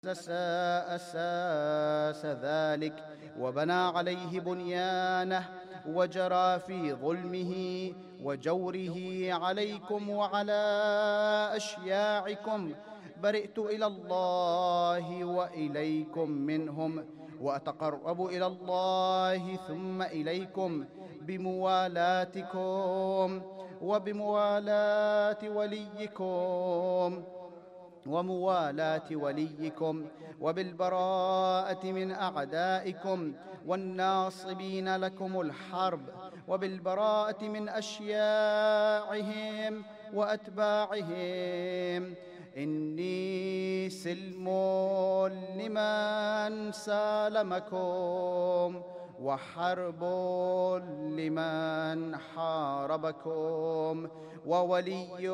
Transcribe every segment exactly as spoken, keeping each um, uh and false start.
أسس أساس ذلك وبنى عليه بنيانه وجرى في ظلمه وجوره عليكم وعلى أشياعكم، برئت إلى الله وإليكم منهم، وأتقرب إلى الله ثم إليكم بموالاتكم وبموالاة وليكم وموالاة وليكم وبالبراءة من أعدائكم والناصبين لكم الحرب، وبالبراءة من أشياعهم وأتباعهم. إني سلم لمن سالمكم وحرب لمن حاربكم وولي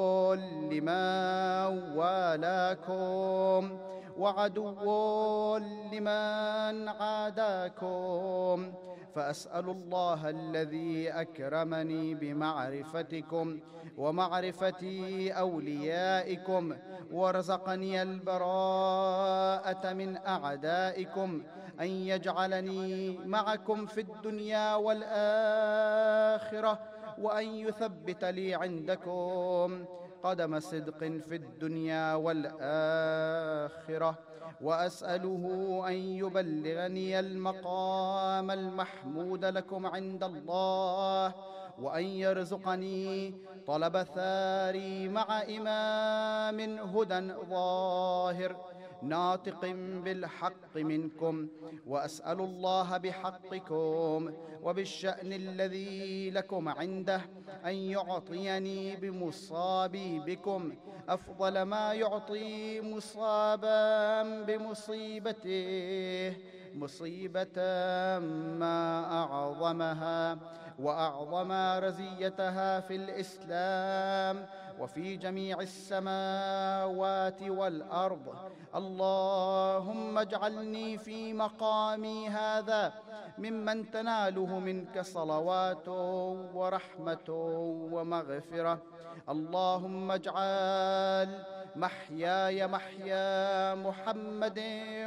لمن والاكم وعدو لمن عاداكم. فأسأل الله الذي أكرمني بمعرفتكم ومعرفة أوليائكم ورزقني البراءة من أعدائكم أن يجعلني معكم في الدنيا والآخرة، وأن يثبت لي عندكم قدم صدق في الدنيا والآخرة. وأسأله أن يبلغني المقام المحمود لكم عند الله، وأن يرزقني طلب ثاري مع إمام هدى ظاهر ناطق بالحق منكم. وأسأل الله بحقكم وبالشأن الذي لكم عنده أن يعطيني بمصابي بكم أفضل ما يعطي مصابا بمصيبته، مصيبة ما أعظمها وأعظم رزيتها في الإسلام وفي جميع السماوات والأرض. اللهم اجعلني في مقامي هذا ممن تناله منك صلوات ورحمة ومغفرة. اللهم اجعل محياي محيا محمد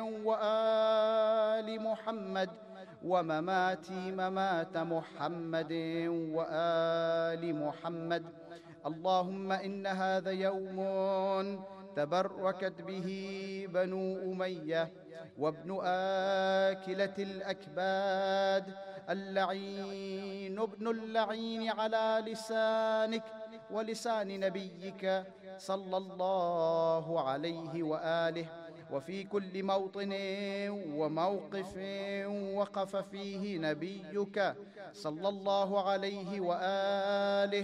وآل محمد، ومماتي ممات محمد وآل محمد. اللهم إن هذا يوم تبركت به بنو أمية وابن آكلة الأكباد، اللعين ابن اللعين على لسانك ولسان نبيك صلى الله عليه وآله، وفي كل موطن وموقف وقف فيه نبيك صلى الله عليه وآله.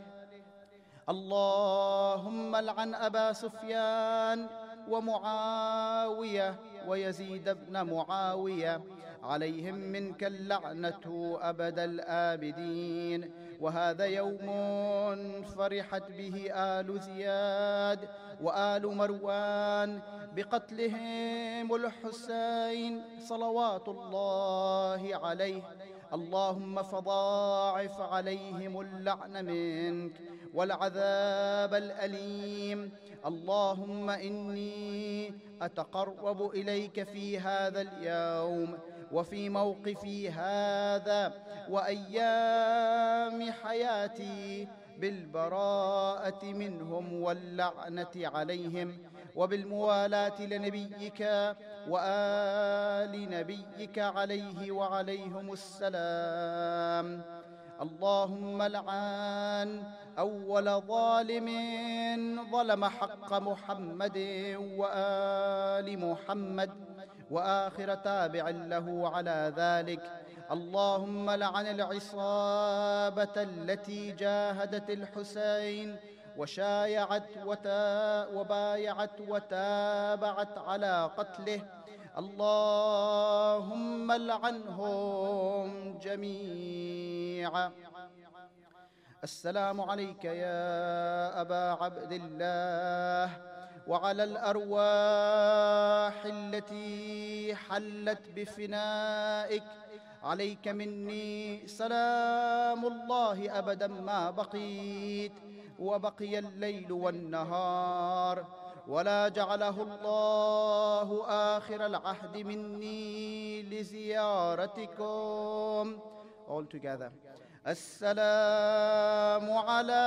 اللهم لعن أبا سفيان ومعاوية ويزيد بن معاوية، عليهم منك اللعنة أبد الآبدين. وهذا يوم فرحت به آل زياد وآل مروان بقتلهم الحسين صلوات الله عليه. اللهم فضاعف عليهم اللعن منك والعذاب الأليم. اللهم إني أتقرب إليك في هذا اليوم وفي موقفي هذا وأيام حياتي بالبراءة منهم واللعنة عليهم، وبالموالاة لنبيك وآل نبيك عليه وعليهم السلام. اللهم لعن أول ظالم ظلم حق محمد وآل محمد وآخر تابع له على ذلك. اللهم لعن العصابة التي جاهدت الحسين وشايعت وتا وبايعت وتابعت على قتله. اللهم لعنهم جميعا. السلام عليك يا أبا عبد الله، وعلى الأرواح التي حلت بفنائك. عليك مني سلام الله أبدا ما بقيت وبقي الليل والنهار. ولا جعله الله آخر العهد مني لزيارتكم. All together. السلام على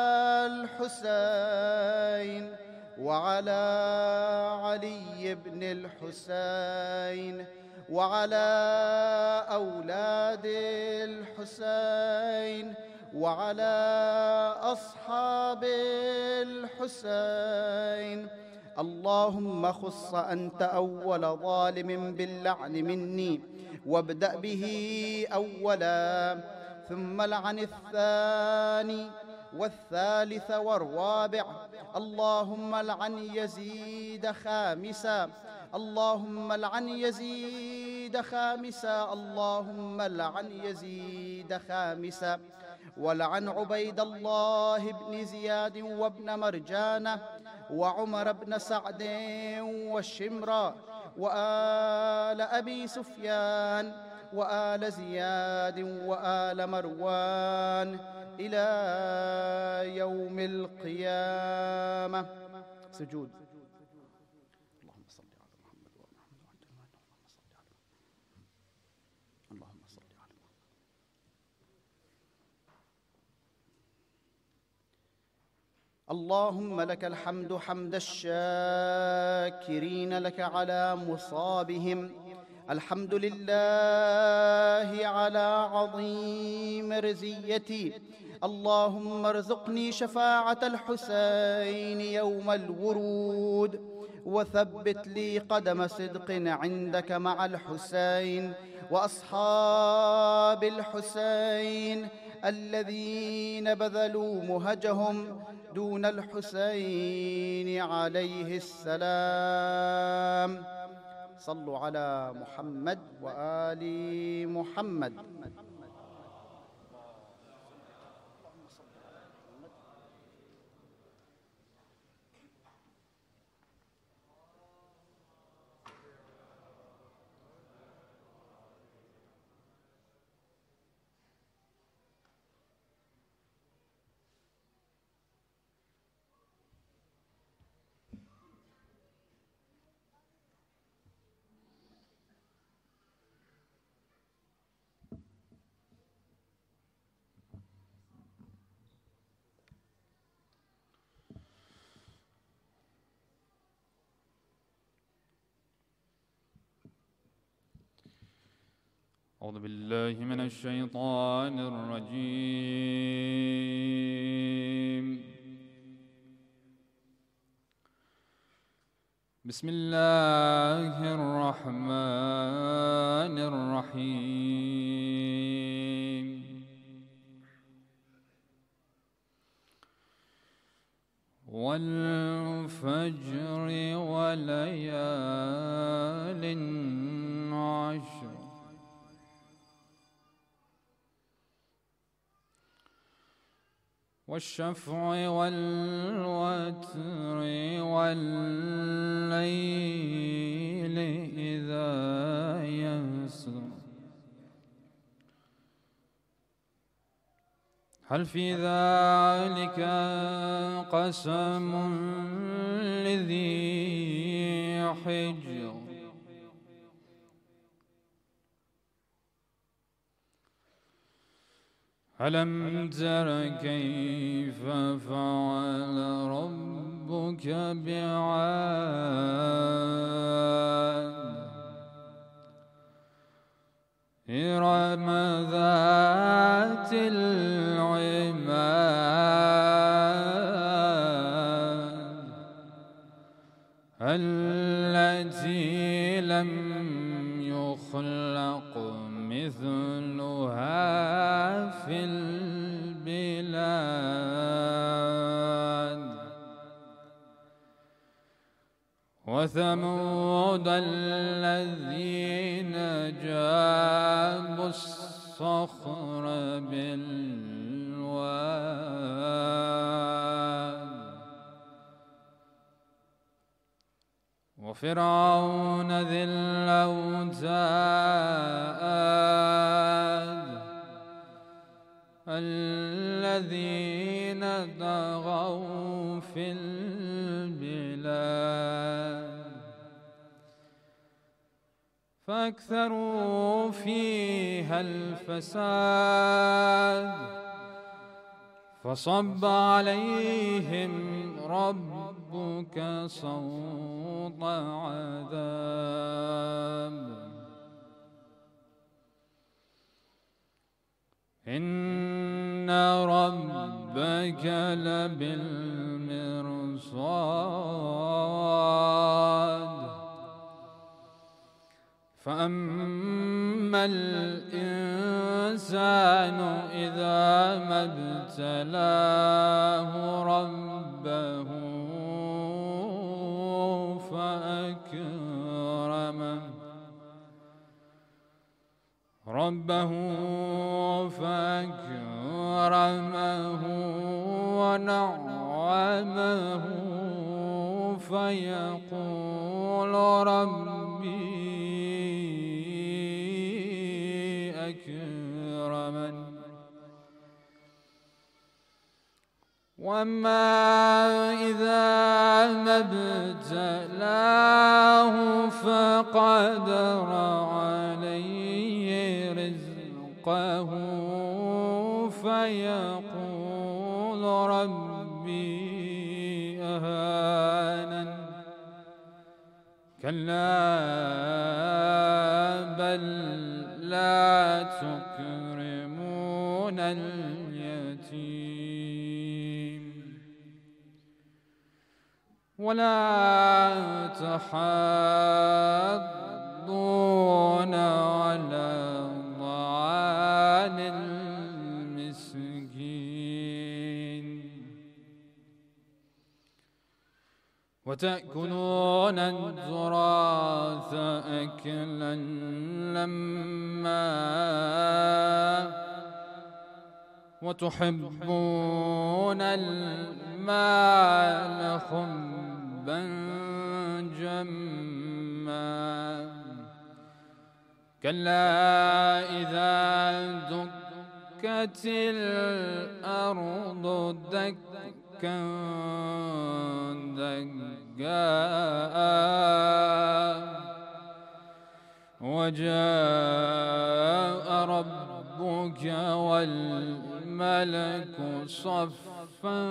الحسين وعلى علي بن الحسين وعلى أولاد الحسين وعلى أصحاب الحسين. اللهم خص أنت أول ظالم باللعن مني، وابدأ به أولا، ثم لعن الثاني والثالث والرابع. اللهم لعن يزيد خامسا، اللهم لعن يزيد خامسا، اللهم لعن يزيد خامسا. ولعن عبيد الله بن زياد وابن مرجانة وعمر بن سعد والشمرة وآل أبي سفيان وآل زياد وآل مروان إلى يوم القيامة. سجود. اللهم صل على محمد وعلى محمد. اللهم صل على محمد. اللهم لك الحمد حمد الشاكرين لك على مصابهم. الحمد لله على عظيم رزيتي. اللهم ارزقني شفاعة الحسين يوم الورود، وثبت لي قدم صدق عندك مع الحسين وأصحاب الحسين الذين بذلوا مهجهم دون الحسين عليه السلام. صلوا على محمد وآل محمد. أعوذ بالله من الشيطان الرجيم. بسم الله الرحمن الرحيم. والفجر وليال عشر والشفع والوتر والليل إذا يسر هل في ذلك قسم لذي حجر ألم تر كيف فعل ربك بعاد إرم ذات العماد التي لم يخلق مثلها في البلاد وثمود الذين جابوا الصخر بالواد وفرعون ذي الأوتاد الذين طغوا في البلاد فأكثروا فيها الفساد فصب عليهم ربك صوت عذاب إن ربك لبالمرصاد فأما الإنسان إذا ما ابتلاه ربه فأكرمه ربه فأكرمه ونعمه فيقول ربي أكرمن وأما إذا ما ابتلاه فقدر عليه رزقه فيقول ربي أهانن كلا بل لا تكرمون اليتيم ولا تحاضون على طعام المسكين وتأكلون التراث أكلا لما وتحبون المال حبا جما كلا إذا دكت الأرض دكا دكا وجاء ربك والملك صفا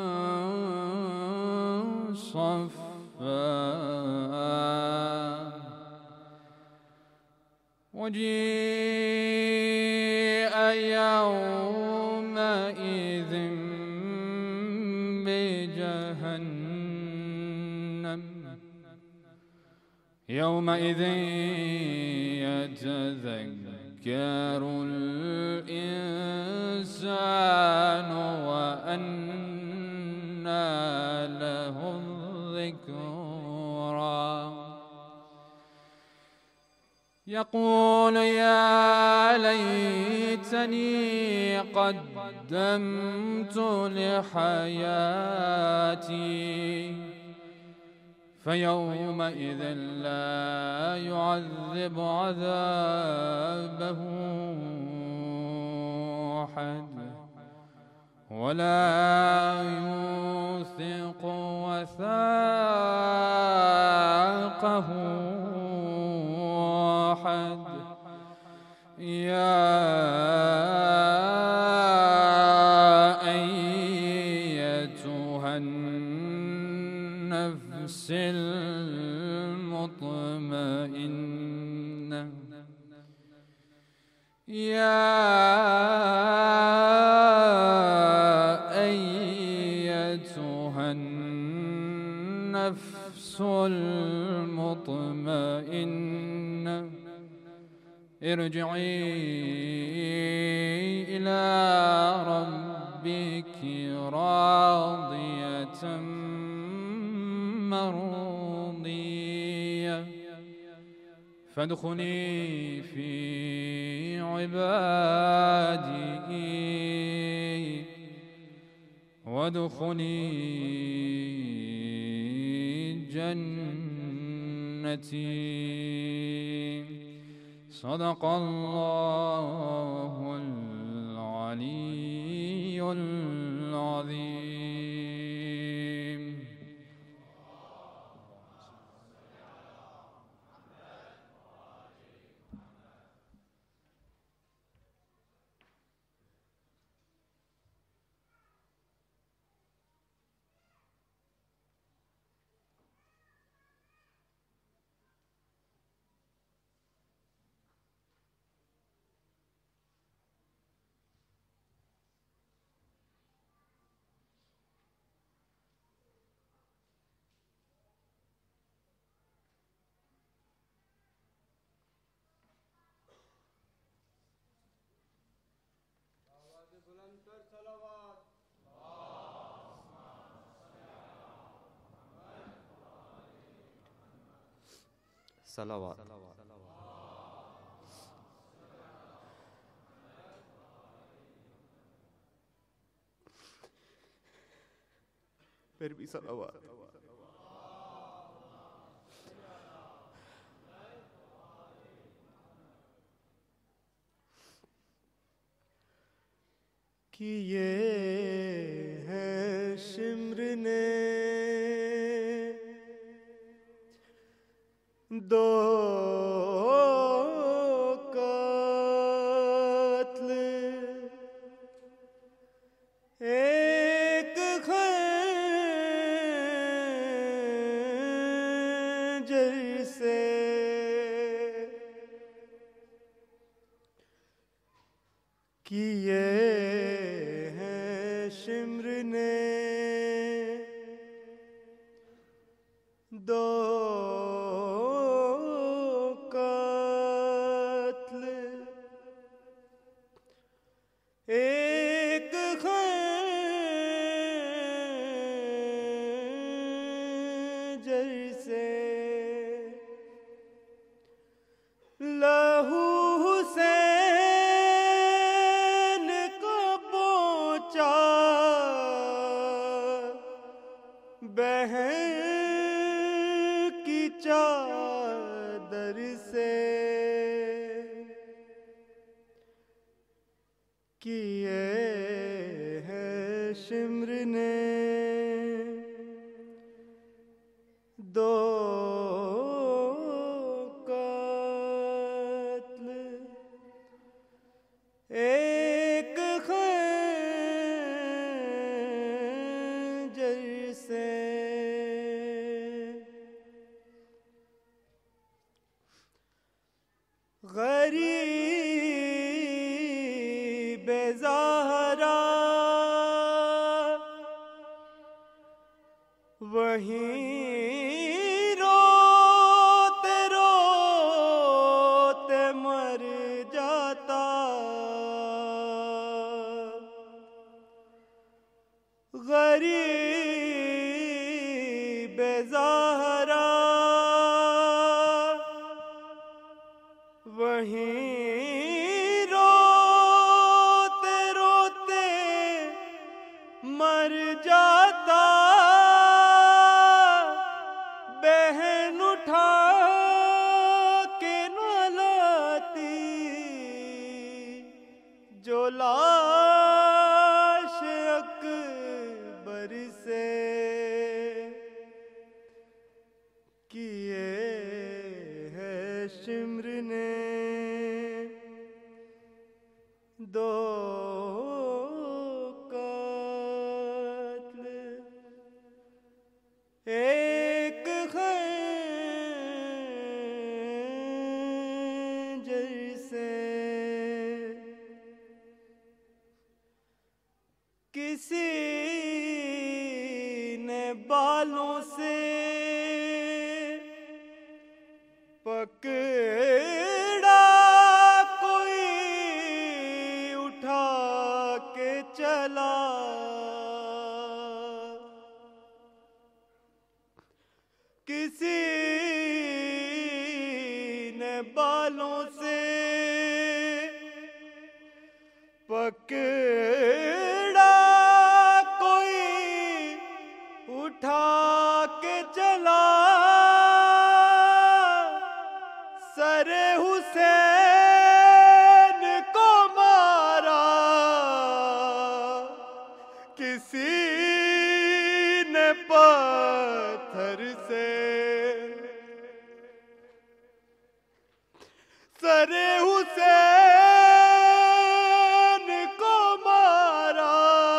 صفا وجيء يومئذ بجهنم يومئذ يتذكر الإنسان وأنى له الذكرى يقول يا ليتني قدمت لحياتي فيومئذ لا يعذب عذابه أحد ولا يوثق وثاقه أحد يا أيتها النفس المطمئنة يا أيتها النفس المطمئنة ارجعي إلى ربك راضية مرضية فادخلي في عبادي وادخلي جنتي صدق الله العلي العظيم. صلوات. پھر بھی صلوات. کیے ہے شمر نے دو قتل، ایک خنجر سے، کیے ہیں شمر نے دو قتل، ایک خنجر سے، لہو حسین کو پہنچا بہن کی چادر سے، کیے ہے شمر نے دو قتل، ایک خنجر سے، غریب زہرا وہیں روتے روتے مر جاتا، غریب زہرا وہیں روتے روتے مر جاتا، بہن اٹھا کے نہ لاتی جو لاش اکبر سے، کیے ہے شمر نے دو قتل، ایک خنجر سے، کسی نے بالوں سے پکڑا کوئی اٹھا کے چلا، کسی نے بالوں سے پکڑا کوئی اٹھا کے چلا، سر حسین کو مارا کسی نے پتھر سے، سر حسین کو مارا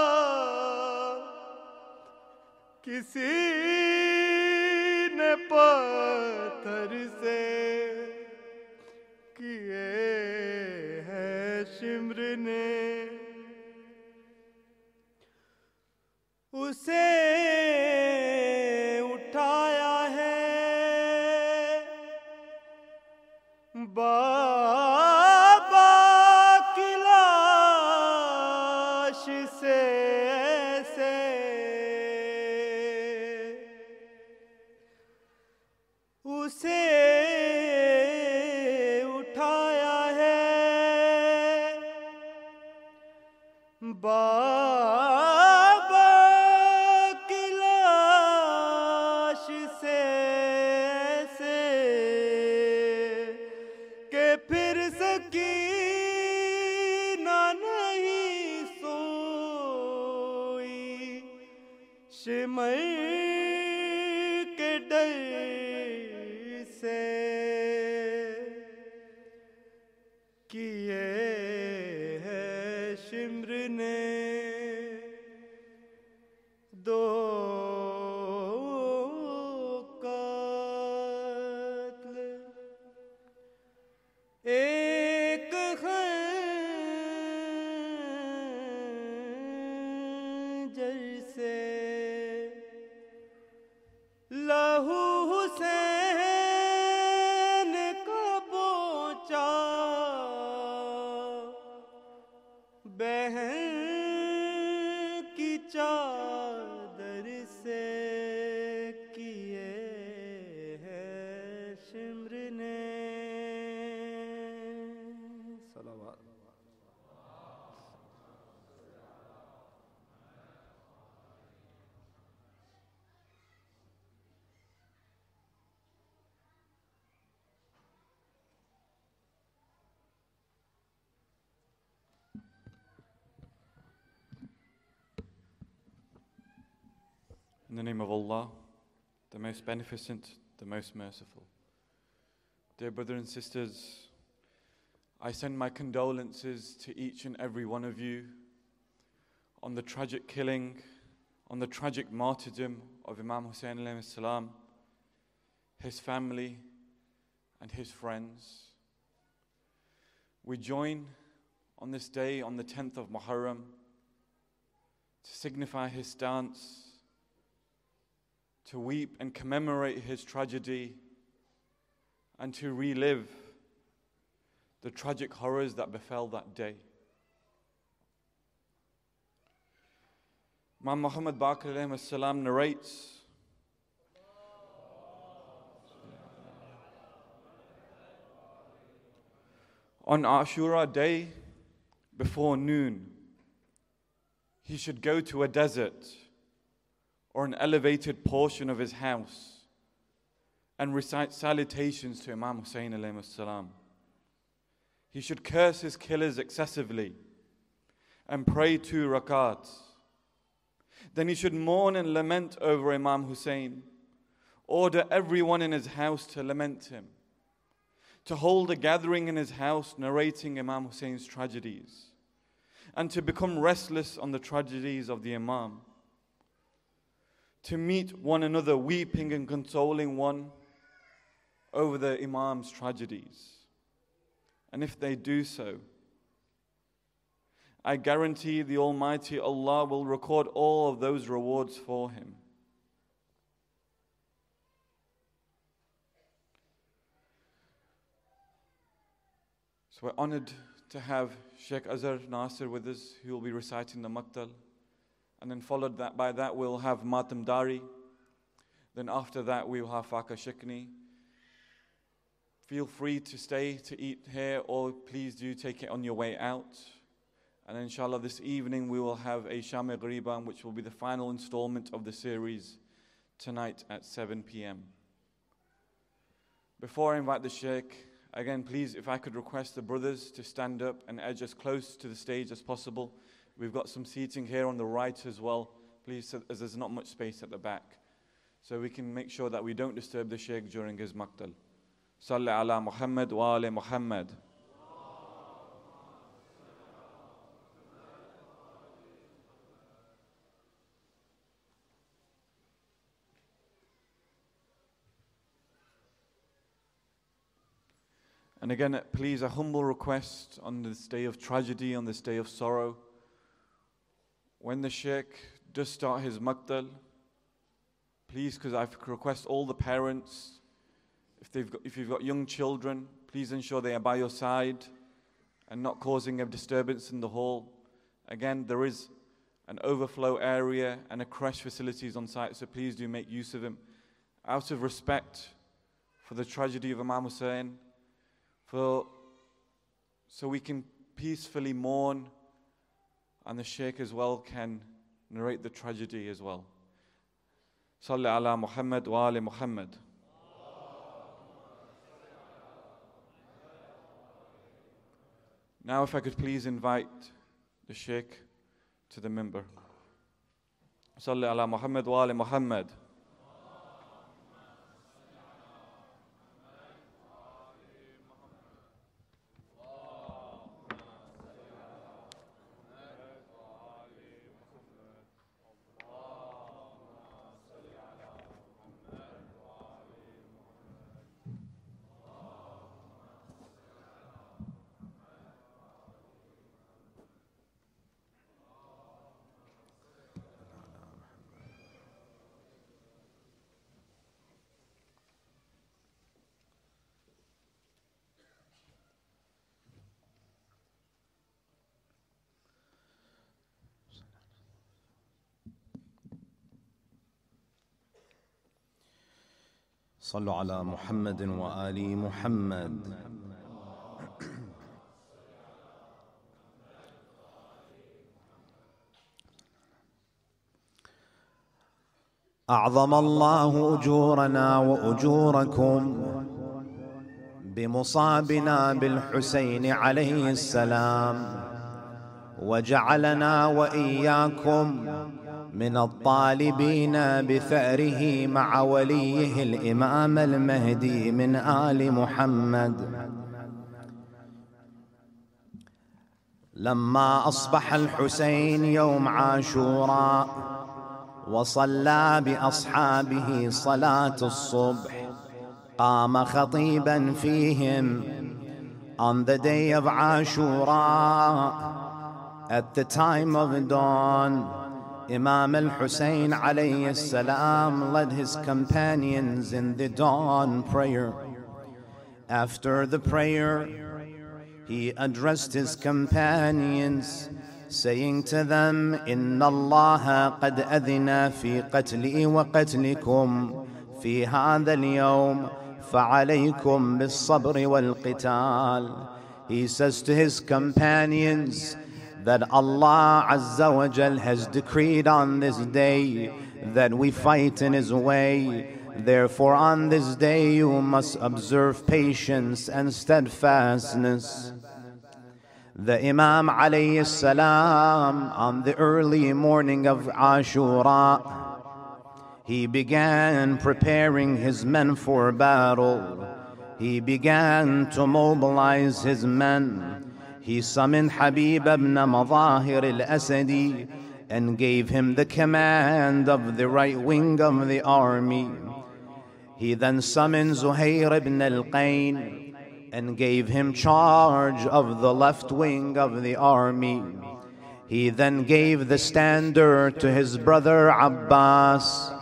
کسی نے پتھر سے، کیے ہے شمر نے اسے اٹھایا ہے بابا کی لاش سے ایسے، اسے बाबा की लाश से ऐसे के फिर सकीना नहीं सोई, शिमर के डर से किए है शिम्र ने दो कातल, एक खंजर से लहू हुसैन का पोंछा, बहन की चादर से किए है शिम्र ने। सलावत। In the name of Allah, the most beneficent, the most merciful. Dear brothers and sisters, I send my condolences to each and every one of you on the tragic killing, on the tragic martyrdom of Imam Hussein alayhi salam, his family and his friends. We join on this day, on the tenth of Muharram, to signify his stance, to weep and commemorate his tragedy, and to relive the tragic horrors that befell that day. Imam Muhammad Baqir alayhi salam narrates on Ashura day before noon, he should go to a desert or an elevated portion of his house and recite salutations to Imam Hussein alayhi salam. He should curse his killers excessively and pray two rakats. Then he should mourn and lament over Imam Hussein, order everyone in his house to lament him, to hold a gathering in his house narrating Imam Hussein's tragedies, and to become restless on the tragedies of the Imam, to meet one another weeping and consoling one over the Imam's tragedies. And if they do so, I guarantee the Almighty Allah will record all of those rewards for him. So we're honored to have Sheikh Azhar Nasir with us, who will be reciting the Maqtal. And then followed that by that we'll have Matam Dari. Then after that we will have Faka Shikni. Feel free to stay to eat here, or please do take it on your way out. And inshallah this evening we will have a Sham-e Ghariban, which will be the final installment of the series tonight at seven p m Before I invite the Sheikh, again please, if I could request the brothers to stand up and edge as close to the stage as possible. We've got some seating here on the right as well, please, as there's not much space at the back. So we can make sure that we don't disturb the Shaykh during his maqtal. Salli ala Muhammad wa ali Muhammad. And again, please, a humble request on this day of tragedy, on this day of sorrow. When the Sheikh does start his maqtal, please, because I request all the parents, if, they've got, if you've got young children, please ensure they are by your side and not causing a disturbance in the hall. Again, there is an overflow area and a crash facilities on site, so please do make use of them. Out of respect for the tragedy of Imam Hussein, for, so we can peacefully mourn and the Sheikh as well can narrate the tragedy as well. Salli ala Muhammad wa ali Muhammad. Now if I could please invite the Sheikh to the minbar. Salli ala Muhammad wa ali Muhammad. صلوا على محمد وآل محمد. أعظم الله أجورنا وأجوركم بمصابنا بالحسين عليه السلام، وجعلنا وإياكم من الطالبين بثأره مع وليه الإمام المهدي من آل محمد. لما أصبح الحسين يوم عاشوراء وصلى بأصحابه صلاة الصبح، قام خطيبا فيهم on the day of Ashura. At the time of dawn, Imam al-Hussein alayhi salam led his companions in the dawn prayer. After the prayer, he addressed his companions, saying to them, إِنَّ اللَّهَ قَدْ أَذِنَ فِي قَتْلِي وَقَتْلِكُمْ فِي هَذَا الْيَوْمِ فَعَلَيْكُمْ بِالصَّبْرِ وَالْقِتَالِ. He says to his companions that Allah Azza wa Jal has decreed on this day that we fight in His way. Therefore on this day you must observe patience and steadfastness. The Imam alayhi salam, on the early morning of Ashura, he began preparing his men for battle. He began to mobilize his men. He summoned Habib ibn Madahir al-Asadi and gave him the command of the right wing of the army. He then summoned Zuhair ibn al-Qayn and gave him charge of the left wing of the army. He then gave the standard to his brother Abbas.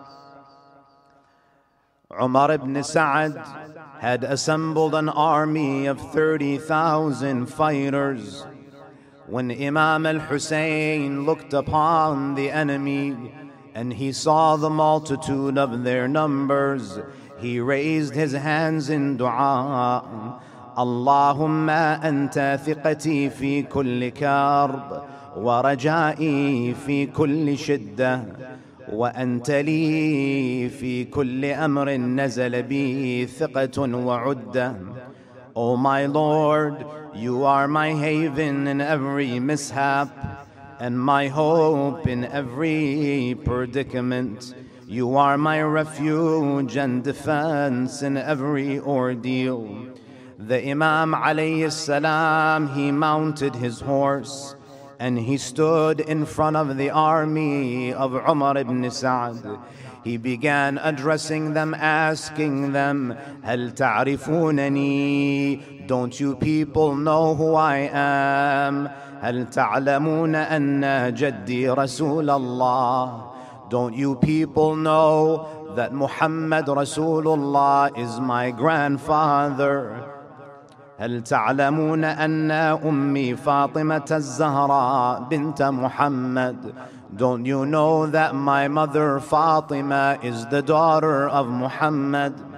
Umar ibn Sa'd had assembled an army of thirty thousand fighters. When Imam al-Hussein looked upon the enemy and he saw the multitude of their numbers, he raised his hands in dua. Allahumma anta thiqati fi kulli karb wa raja'i fi kulli shiddah وأنت لي في كل أمر نزل بي ثقة وعدة. O my Lord, you are my haven in every mishap and my hope in every predicament. You are my refuge and defense in every ordeal. The Imam alayhi salam, he mounted his horse and he stood in front of the army of Umar ibn Sa'd. He began addressing them, asking them, هَلْ تَعْرِفُونَنِي? Don't you people know who I am? هَلْ تَعْلَمُونَ أَنَّ جَدِّي رَسُولَ اللَّهِ? Don't you people know that Muhammad Rasulullah is my grandfather? هل تعلمون أن أمي فاطمة الزهراء بنت محمد? Don't you know that my mother Fatima is the daughter of Muhammad?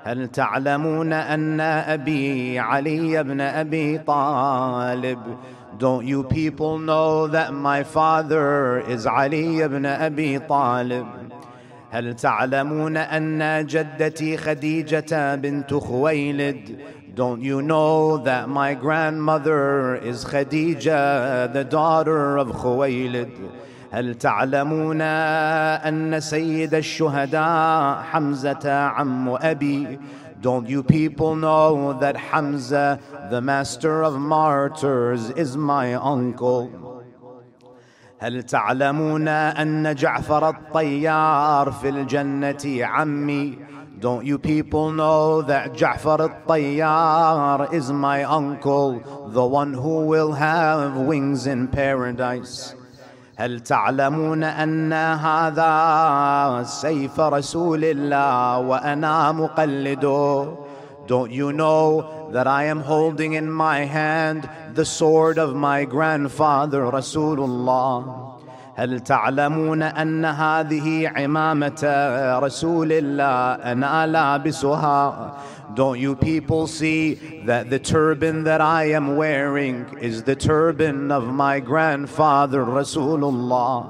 هل تعلمون أن أبي علي بن أبي طالب. Don't you people know that my father is Ali ibn Abi Talib. هل تعلمون أن جدتي خديجة بنت خويلد. Don't you know that my grandmother is Khadija, the daughter of Khuwaylid. هل تعلمون أن سيد الشهداء حمزة عم أبي. Don't you people know that Hamza, the master of martyrs, is my uncle. هل تعلمون أن جعفر الطيار في الجنة عمي. Don't you people know that Ja'far al-Tayyar is my uncle, the one who will have wings in paradise. هل تعلمون أن هذا سيف رسول الله وأنا مقلده. Don't you know that I am holding in my hand the sword of my grandfather Rasulullah. هل تعلمون أن هذه عمامة رسول الله أنا لابسها. Don't you people see that the turban that I am wearing is the turban of my grandfather Rasulullah.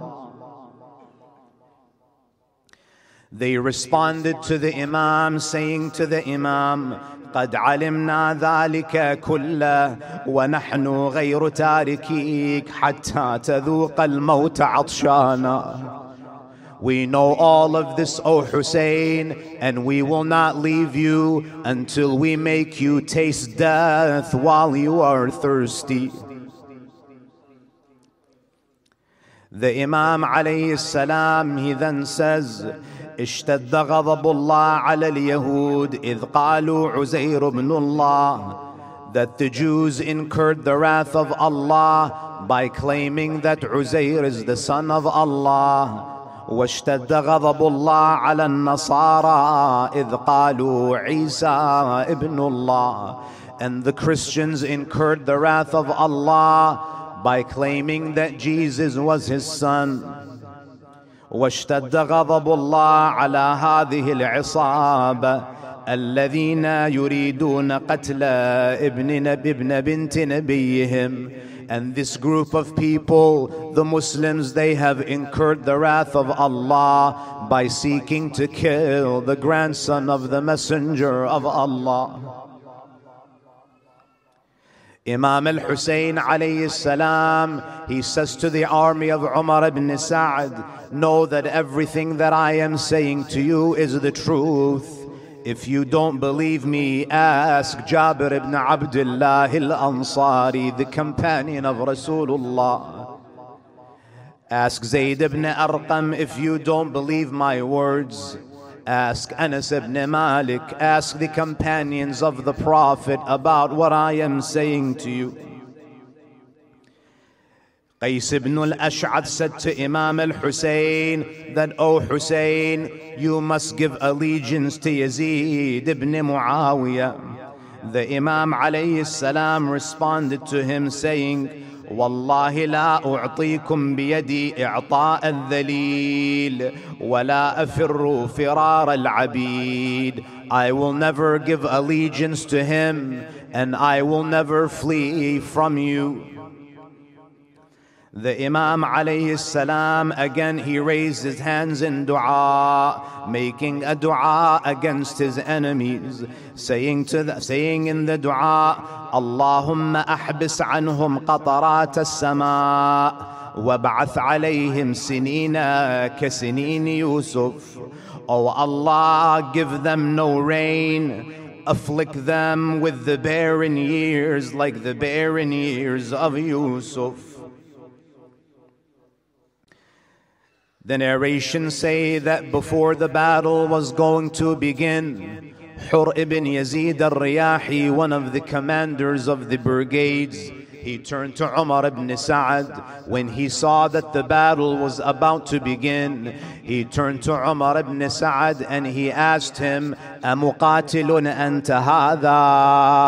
They responded to the Imam, saying to the Imam, قد علمنا ذلك كله ونحن غير تاركيك حتى تذوق الموت عطشانا. We know all of this, O Hussein, and we will not leave you until we make you taste death while you are thirsty. The Imam alayhi salam, he then says, اشتد غضب الله على اليهود إذ قالوا عزير بن الله. That the Jews incurred the wrath of Allah by claiming that Uzair is the son of Allah. واشتد غضب الله على النصارى إذ قالوا عيسى ابن الله. And the Christians incurred the wrath of Allah by claiming that Jesus was his son. واشتد غضب الله على هذه العصابة الذين يريدون قتل ابن ابن بنت نبيهم. And this group of people, the Muslims, they have incurred the wrath of Allah by seeking to kill the grandson of the messenger of Allah. Imam al-Hussein alayhi salam, he says to the army of Umar ibn Sa'd, know that everything that I am saying to you is the truth. If you don't believe me, ask Jabir ibn Abdullah al-Ansari, the companion of Rasulullah. Ask Zayd ibn Arqam. If you don't believe my words, ask Anas ibn Malik. Ask the companions of the Prophet about what I am saying to you. Qais ibn al-Ash'ad said to Imam al-Hussein that, O Hussein, you must give allegiance to Yazid ibn Muawiyah. The Imam alayhi salam responded to him saying, والله لا أعطيكم بيدي إعطاء الذليل ولا أفر فرار العبيد. I will never give allegiance to him and I will never flee from you. The Imam alayhi salam, again he raised his hands in dua, making a dua against his enemies, saying to the, saying in the dua, Allahumma ahbis anhum qatarat as-sama' wab'ath alayhim sinina ka sinin Yusuf. Oh Allah, give them no rain, afflict them with the barren years like the barren years of Yusuf. The narrations say that before the battle was going to begin, Hur ibn Yazid al-Riyahi, one of the commanders of the brigades, he turned to Umar ibn Sa'd when he saw that the battle was about to begin. He turned to Umar ibn Sa'd and he asked him, أَمُقَاتِلٌ أَنْتَ هَذَا?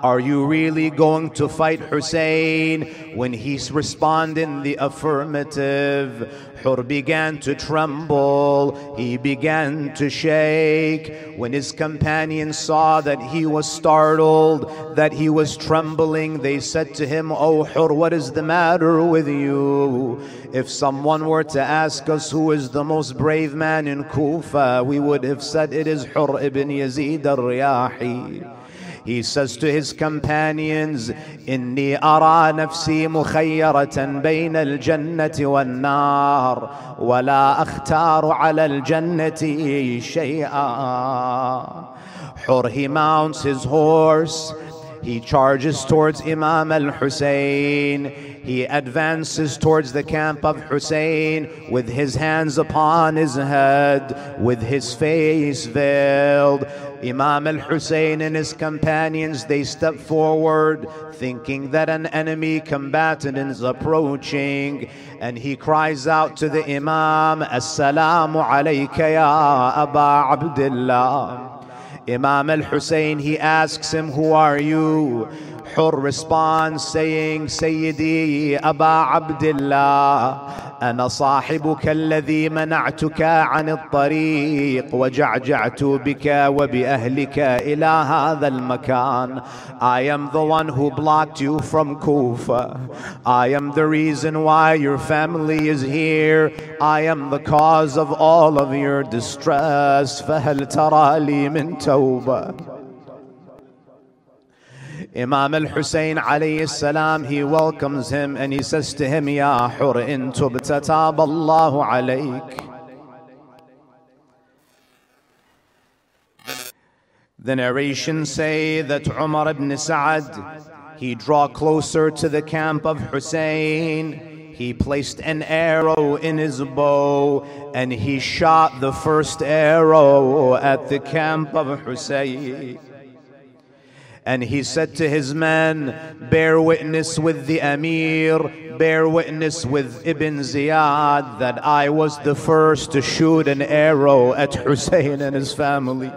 are you really going to fight Hussein? When he responded in the affirmative, Hur began to tremble, he began to shake. When his companions saw that he was startled, that he was trembling, they said to him, "Oh Hur, what is the matter with you? If someone were to ask us who is the most brave man in Kufa, we would have said it is Hur ibn Yazid al-Riyahi." He says to his companions, "Inni ara nafsi mukhayyaratan bayna al-jannati wan-nar, wa la akhtaru ala al-jannati shay'a." Hur, he mounts his horse, he charges towards Imam al-Hussein. He advances towards the camp of Hussein with his hands upon his head, with his face veiled. Imam al-Hussein and his companions, they step forward thinking that an enemy combatant is approaching, and he cries out to the Imam, "Assalamu alayka ya Aba Abdullah." Imam al-Hussein, he asks him, "Who are you?" Hur responds saying, "Sayyidi Aba Abdullah, أنا صاحبك الذي منعتك عن الطريق وجعجعت بك وبأهلك إلى هذا المكان." I am the one who blocked you from Kufa. I am the reason why your family is here. I am the cause of all of your distress. فهل ترى لي من توبة. Imam al-Hussein alayhi salam, he welcomes him and he says to him, "Ya Hur, in tubta tab Allahu alayk." The narrations say that Umar ibn Sa'ad, he drew closer to the camp of Hussein. He placed an arrow in his bow and he shot the first arrow at the camp of Hussein. And he said to his men, "Bear witness with the Amir, bear witness with Ibn Ziyad that I was the first to shoot an arrow at Hussein and his family."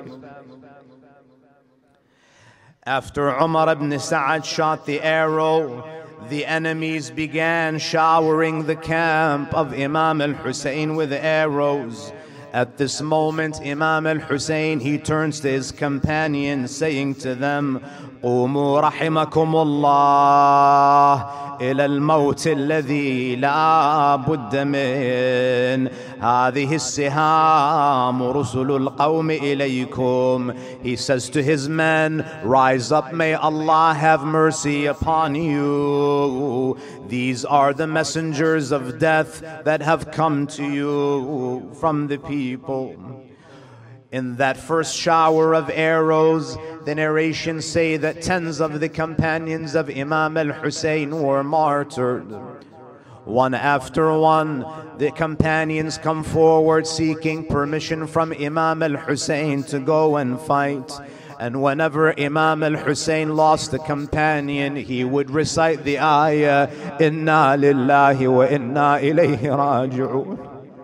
After Umar ibn Sa'ad shot the arrow, the enemies began showering the camp of Imam al-Hussein with arrows. At this moment, Imam al-Hussein, he turns to his companions saying to them, "قوموا رحمكم الله إلى الموت الذي لا بد من هذه السهام رسل القوم إليكم." He says to his men, "Rise up, may Allah have mercy upon you. These are the messengers of death that have come to you from the people." In that first shower of arrows, the narrations say that tens of the companions of Imam al-Hussein were martyred. One after one, the companions come forward seeking permission from Imam al-Hussein to go and fight. And whenever Imam al-Hussein lost a companion, he would recite the ayah, "Inna lillahi wa inna ilayhi raji'un."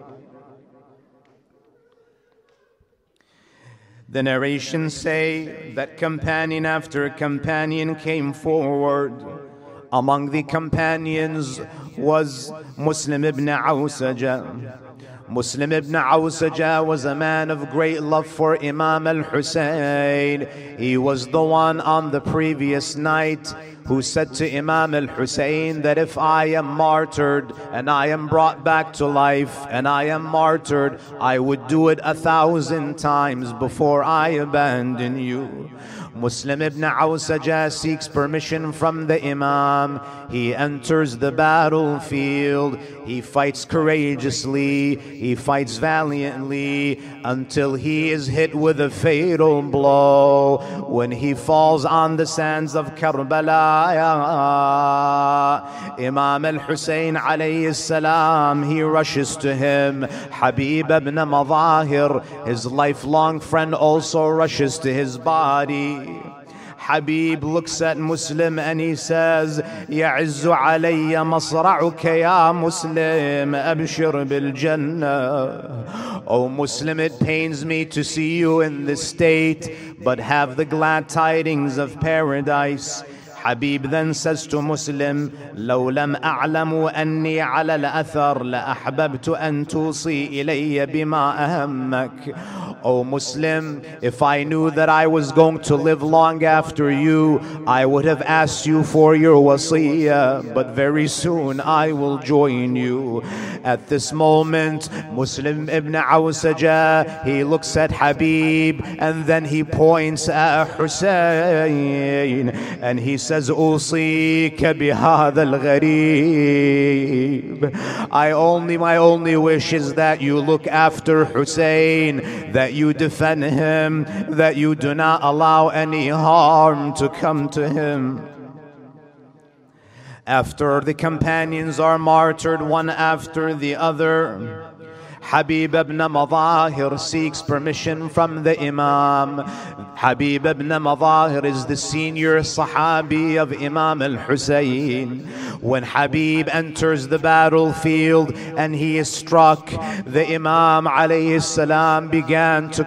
The narrations say that companion after companion came forward. Among the companions was Muslim ibn Awsaja. Muslim ibn Awsaja was a man of great love for Imam al-Hussein. He was the one on the previous night who said to Imam al-Hussein that if I am martyred and I am brought back to life and I am martyred, I would do it a thousand times before I abandon you. Muslim ibn Awsaja seeks permission from the Imam. He enters the battlefield. He fights courageously. He fights valiantly until he is hit with a fatal blow. When he falls on the sands of Karbala, Imam al-Hussein alayhi salam, he rushes to him. Habib ibn Madahir, his lifelong friend, also rushes to his body. Habib looks at Muslim and he says, "يعز علي مصرعك يا مسلم أبشر بالجنة." O Muslim, it pains me to see you in this state, but have the glad tidings of paradise. Habib then says to Muslim, لو لم أعلم أني على الأثر لأحببت أن توصي إلي بما أهمك. O Muslim, if I knew that I was going to live long after you, I would have asked you for your wasiyah, but very soon I will join you. At this moment, Muslim ibn Awsaja, he looks at Habib and then he points at Hussein and he says, أوصيك بهذا الغريب. I only, my only wish is that you look after Hussein, that you defend him, that you do not allow any harm to come to him. After the companions are martyred one after the other, Habib ibn Madahir seeks permission from the Imam. Habib ibn Madahir is the senior Sahabi of Imam al-Hussein. When Habib enters the battlefield and he is struck, the Imam alayhi salam began to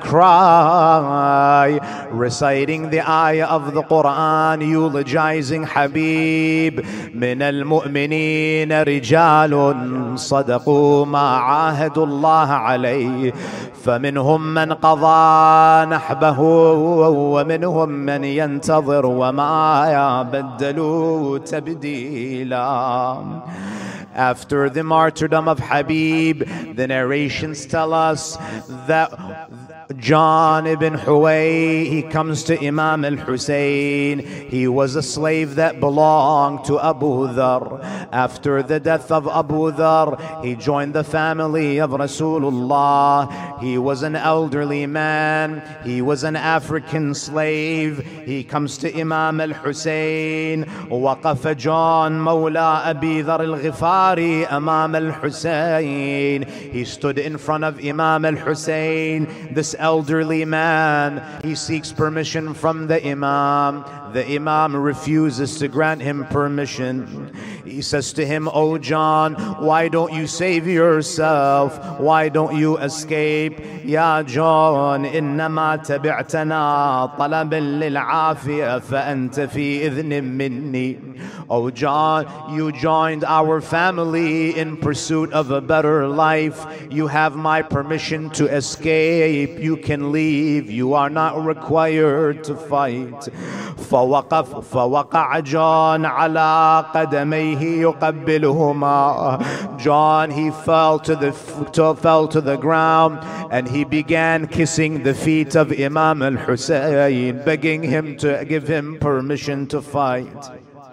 cry, reciting the ayah of the Quran, eulogizing Habib. من المؤمنين رجال صدقوا ما عاهدوا الله عليه فمنهم من قضى نحبه ومنهم من ينتظر وما بدلوا تبديلا. After the martyrdom of Habib, the narrations tell us that John ibn Huway, he comes to Imam al-Hussein. He was a slave that belonged to Abu Dhar. After the death of Abu Dhar, he joined the family of Rasulullah. He was an elderly man. He was an African slave. He comes to Imam al-Hussein. وقف John مولى أبي ذر الغفاري أمام الحسين. He stood in front of Imam al-Hussein. This elderly man, he seeks permission from the Imam. The Imam refuses to grant him permission. He says to him, "Oh John, why don't you save yourself? Why don't you escape? Ya John, إنما تبعتنا طلبا للعافية فأنت في إذن مني." Oh John, you joined our family in pursuit of a better life. You have my permission to escape. You can leave. You are not required to fight. فوقف فوقع John على قدميه يقبلهما. John, he fell to the to, fell to the ground and he began kissing the feet of Imam al-Hussein, begging him to give him permission to fight.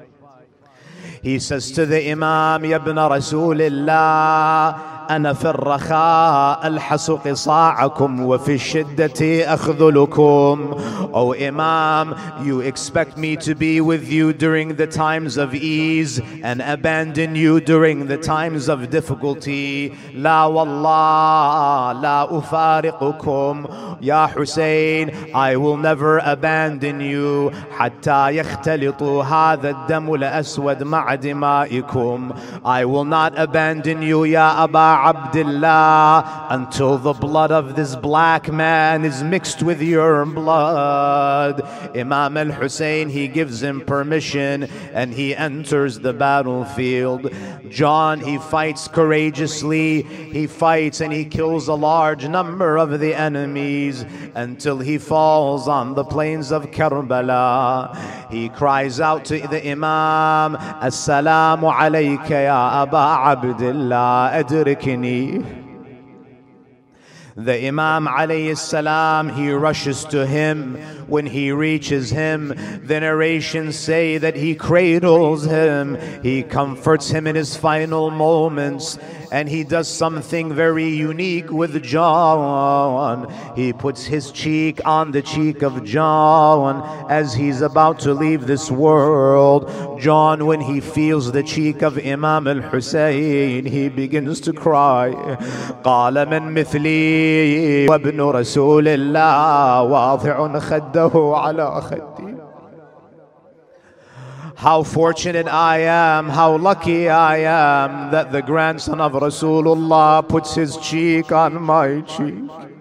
He says to the Imam, "Ya ibn Rasulillah, أنا في الرخاء ألحس قصاعكم وفي الشدة أخذلكم." Oh Imam, you expect me to be with you during the times of ease and abandon you during the times of difficulty. لا والله لا أفارقكم. Ya Hussein, I will never abandon you حتى يختلط هذا الدم الأسود مع دمائكم. I will not abandon you, Ya Aba Abdullah, until the blood of this black man is mixed with your blood. Imam al-Hussein, he gives him permission and he enters the battlefield. John, he fights courageously. He fights and he kills a large number of the enemies until he falls on the plains of Karbala. He cries out to the Imam, "Assalamu alayka ya Aba Abdullah, adrikni." The Imam alayhi salam, he rushes to him. When he reaches him, the narrations say that he cradles him, he comforts him in his final moments, and he does something very unique with John. He puts his cheek on the cheek of John as he's about to leave this world. John, when he feels the cheek of Imam al-Hussein, he begins to cry. قال من مثلي وابن رسول الله واضع خده على خدي. How fortunate I am, how lucky I am that the grandson of Rasulullah puts his cheek on my cheek.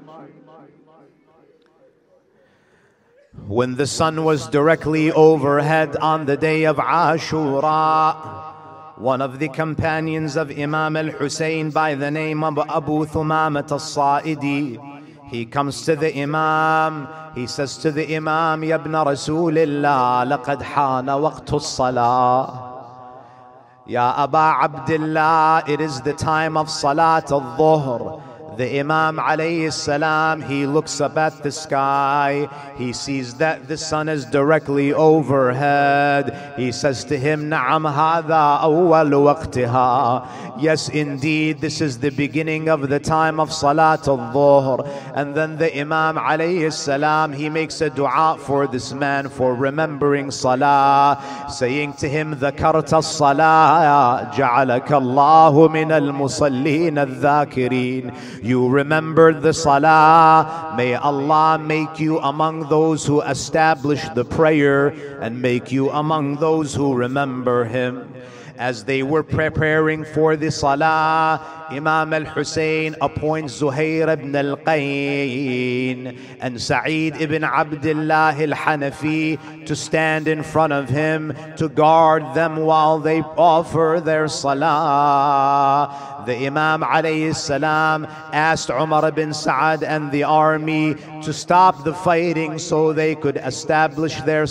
When the sun was directly overhead on the day of Ashura, one of the companions of Imam al-Hussein by the name of Abu Thumamat al-Sa'idi, he comes to the Imam. He says to the Imam, Ya ibn Rasulillah, laqad hana waqtu as-salah. Ya Aba Abdullah, it is the time of Salat al-Dhuhr. The Imam alayhi salam, he looks up at the sky. He sees that the sun is directly overhead. He says to him, Na'am hadha awwal waqtiha. Yes, indeed, this is the beginning of the time of Salat al-Dhuhr. And then the Imam alayhi salam, he makes a dua for this man for remembering Salah, saying to him, Dhakarta as-salah, ja'alaka Allahu min al-musallin al-dhakirin. You remembered the salah. May Allah make you among those who establish the prayer and make you among those who remember Him. As they were preparing for the salah, Imam al-Hussein appoints Zuhair ibn al-Qayn and Sa'id ibn Abdullah al-Hanafi to stand in front of him to guard them while they offer their salah. The Imam alayhi salam asked Umar ibn Sa'ad and the army to stop the fighting so they could establish their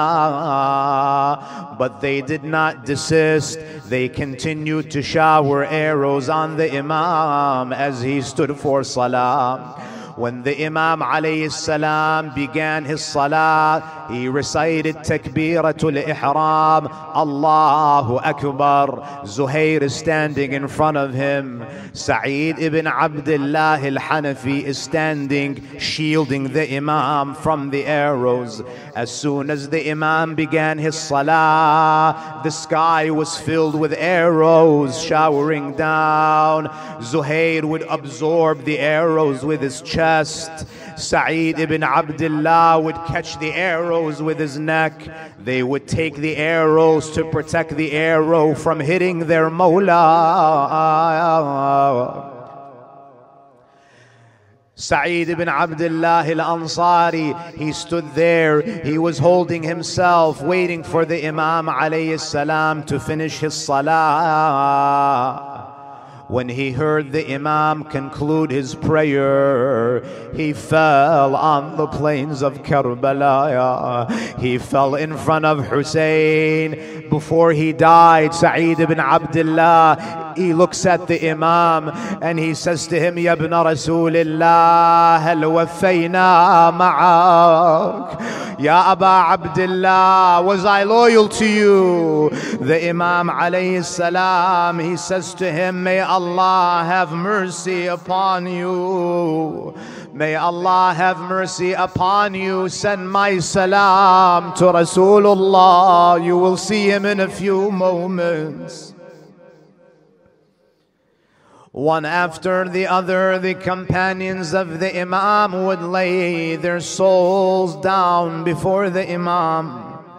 salah. But they did not desist. They continued to shower arrows on the Imam as he stood for salah. When the Imam alayhi salam began his salah, he recited Takbiratul Ihram, Allahu Akbar. Zuhair is standing in front of him. Sa'id ibn Abdullah al-Hanafi is standing, shielding the Imam from the arrows. As soon as the Imam began his salah, the sky was filled with arrows showering down. Zuhair would absorb the arrows with his chest. Sa'id ibn Abdullah would catch the arrows with his neck. They would take the arrows to protect the arrow from hitting their Mawla. Sa'id ibn Abdullah al-Ansari, he stood there. He was holding himself, waiting for the Imam alayhi salam to finish his salah. When he heard the Imam conclude his prayer, he fell on the plains of Karbala. He fell in front of Hussein. Before he died, Sa'id ibn Abdullah, he looks at the Imam and he says to him, Ya ibn Rasulillah, hal wafayna ma'ak? Ya Aba Abdullah, was I loyal to you? The Imam alayhi salam, he says to him, May Allah have mercy upon you. May Allah have mercy upon you. Send my salam to Rasulullah. You will see him in a few moments. One after the other, the companions of the Imam would lay their souls down before the Imam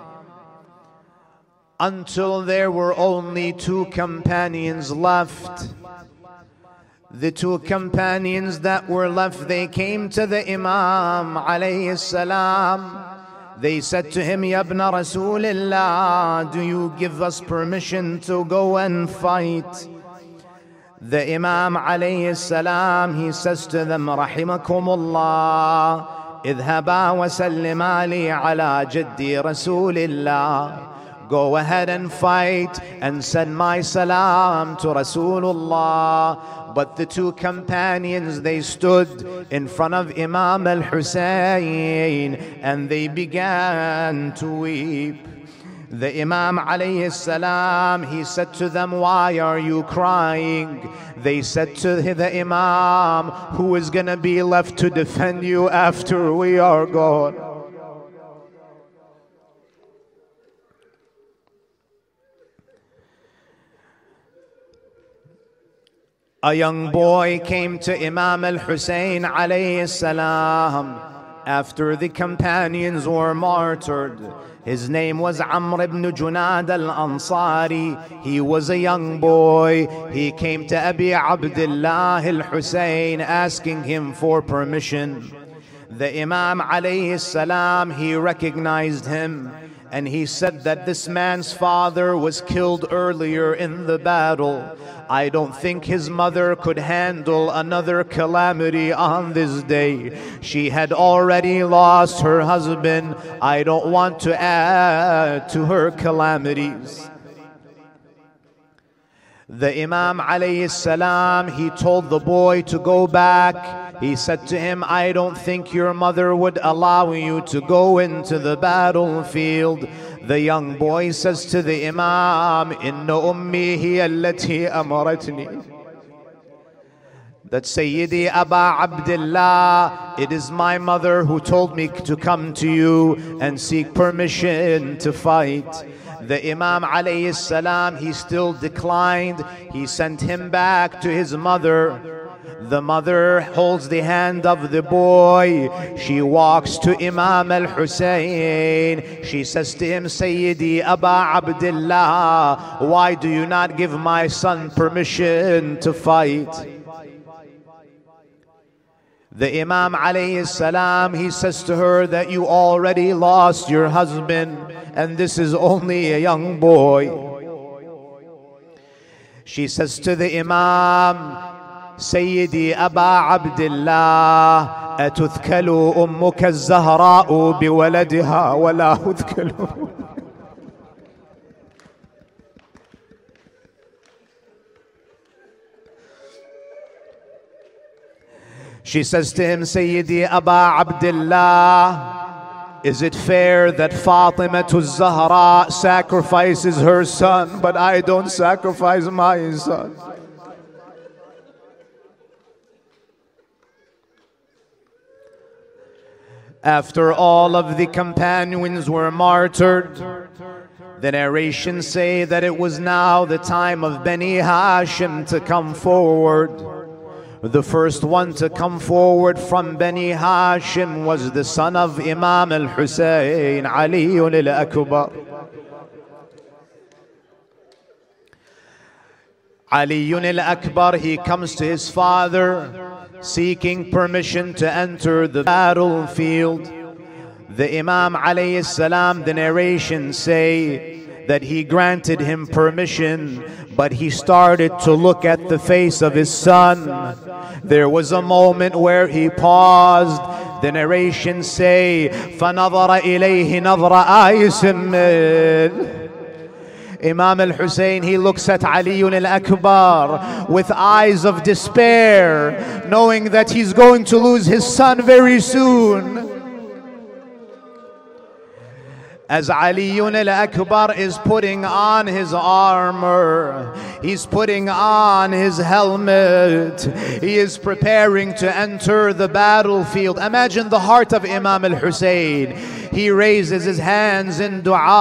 until there were only two companions left. The two companions that were left, they came to the Imam alayhi salam. They said to him, Ya ibn Rasulillah, do you give us permission to go and fight? The Imam alayhi salam, he says to them, Rahimakumullah, idhaba wa sallima li ala jaddi Rasulillah. Go ahead and fight and send my salam to Rasulullah. But the two companions, they stood in front of Imam al-Hussein and they began to weep. The Imam alayhi salam, he said to them, why are you crying? They said to the Imam, who is going to be left to defend you after we are gone? A young boy came to Imam al-Hussein alayhi salam after the companions were martyred. His name was Amr ibn Junad al-Ansari. He was a young boy. He came to Abi Abdullah al-Hussein asking him for permission. The Imam alayhi salam, he recognized him, and he said that this man's father was killed earlier in the battle. I don't think his mother could handle another calamity on this day. She had already lost her husband. I don't want to add to her calamities. The Imam alayhi salam, he told the boy to go back. He said to him, I don't think your mother would allow you to go into the battlefield. The young boy says to the Imam, Inna ummi hiya allati amaratni. That Sayyidi Aba Abdullah, it is my mother who told me to come to you and seek permission to fight. The Imam alayhi salam, he still declined. He sent him back to his mother. The mother holds the hand of the boy. She walks to Imam al-Hussein. She says to him, Sayyidi Aba Abdullah, why do you not give my son permission to fight? The Imam alayhi salam, he says to her that you already lost your husband and this is only a young boy. She says to the Imam, Sayyidi Aba Abdullah, أتثكل أمك الزهراء بولدها ولا أثكل. She says to him, Sayyidi Aba Abdullah, is it fair that Fatima to Zahra sacrifices her son, but I don't sacrifice my son? After all of the companions were martyred, the narrations say that it was now the time of Bani Hashim to come forward. The first one to come forward from Bani Hashim was the son of Imam al-Hussein, Ali al-Akbar. Ali al-Akbar, he comes to his father seeking permission to enter the battlefield. The Imam alayhi salam, the narrations say that he granted him permission, but he started to look at the face of his son. There was a moment where he paused. The narrations say, فَنَظَرَ إِلَيْهِ نَظْرَ آيِسٍ. Imam al-Hussein, he looks at Ali al-Akbar with eyes of despair, knowing that he's going to lose his son very soon. As Ali al-Akbar is putting on his armor, he's putting on his helmet, he is preparing to enter the battlefield. Imagine the heart of Imam al-Hussein. He raises his hands in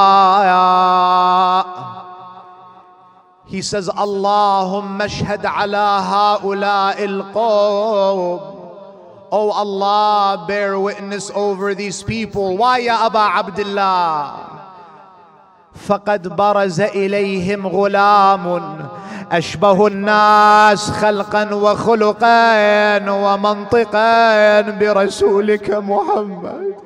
dua. He says, Allahumma ashhad ala ha'ula'il qawm. Oh Allah, bear witness over these people. Why, ya Aba Abdullah? فَقَدْ بَرَزَ إِلَيْهِمْ غُلَامٌ أَشْبَهُ النَّاسِ خَلْقًا وَخُلُقًا وَمَنْطِقًا بِرَسُولِكَ مُحَمَّدٍ.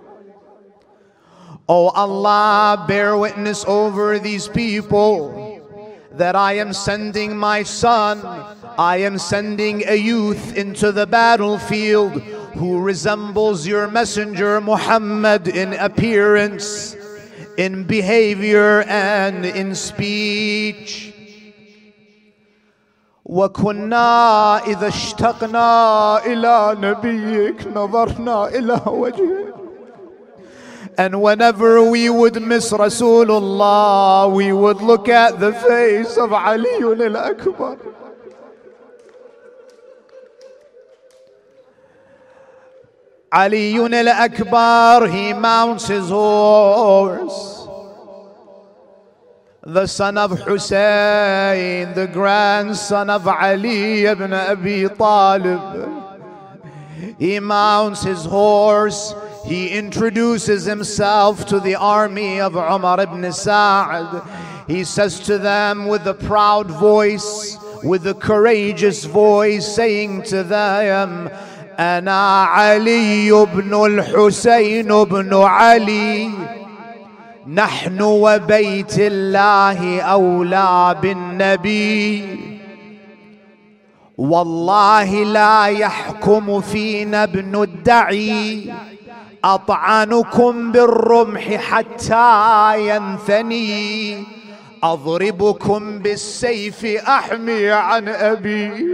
Oh Allah, bear witness over these people that I am sending my son, I am sending a youth into the battlefield who resembles your messenger Muhammad in appearance, in behavior, and in speech. وَكُنَّا إِذَا اشْتَقْنَا إِلَى نَبِيِّكَ نَظَرْنَا إِلَى وَجْهِكَ. And whenever we would miss Rasulullah, we would look at the face of Ali al-Akbar. Ali al-Akbar, he mounts his horse. The son of Hussein, the grandson of Ali ibn Abi Talib. He mounts his horse. He introduces himself to the army of Umar ibn Sa'd. He says to them with a proud voice, with a courageous voice, saying to them, أنا علي بن الحسين بن علي نحن وبيت الله أولى بالنبي والله لا يحكم فينا ابن الدعي أطعنكم بالرمح حتى ينثني أضربكم بالسيف أحمي عن أبي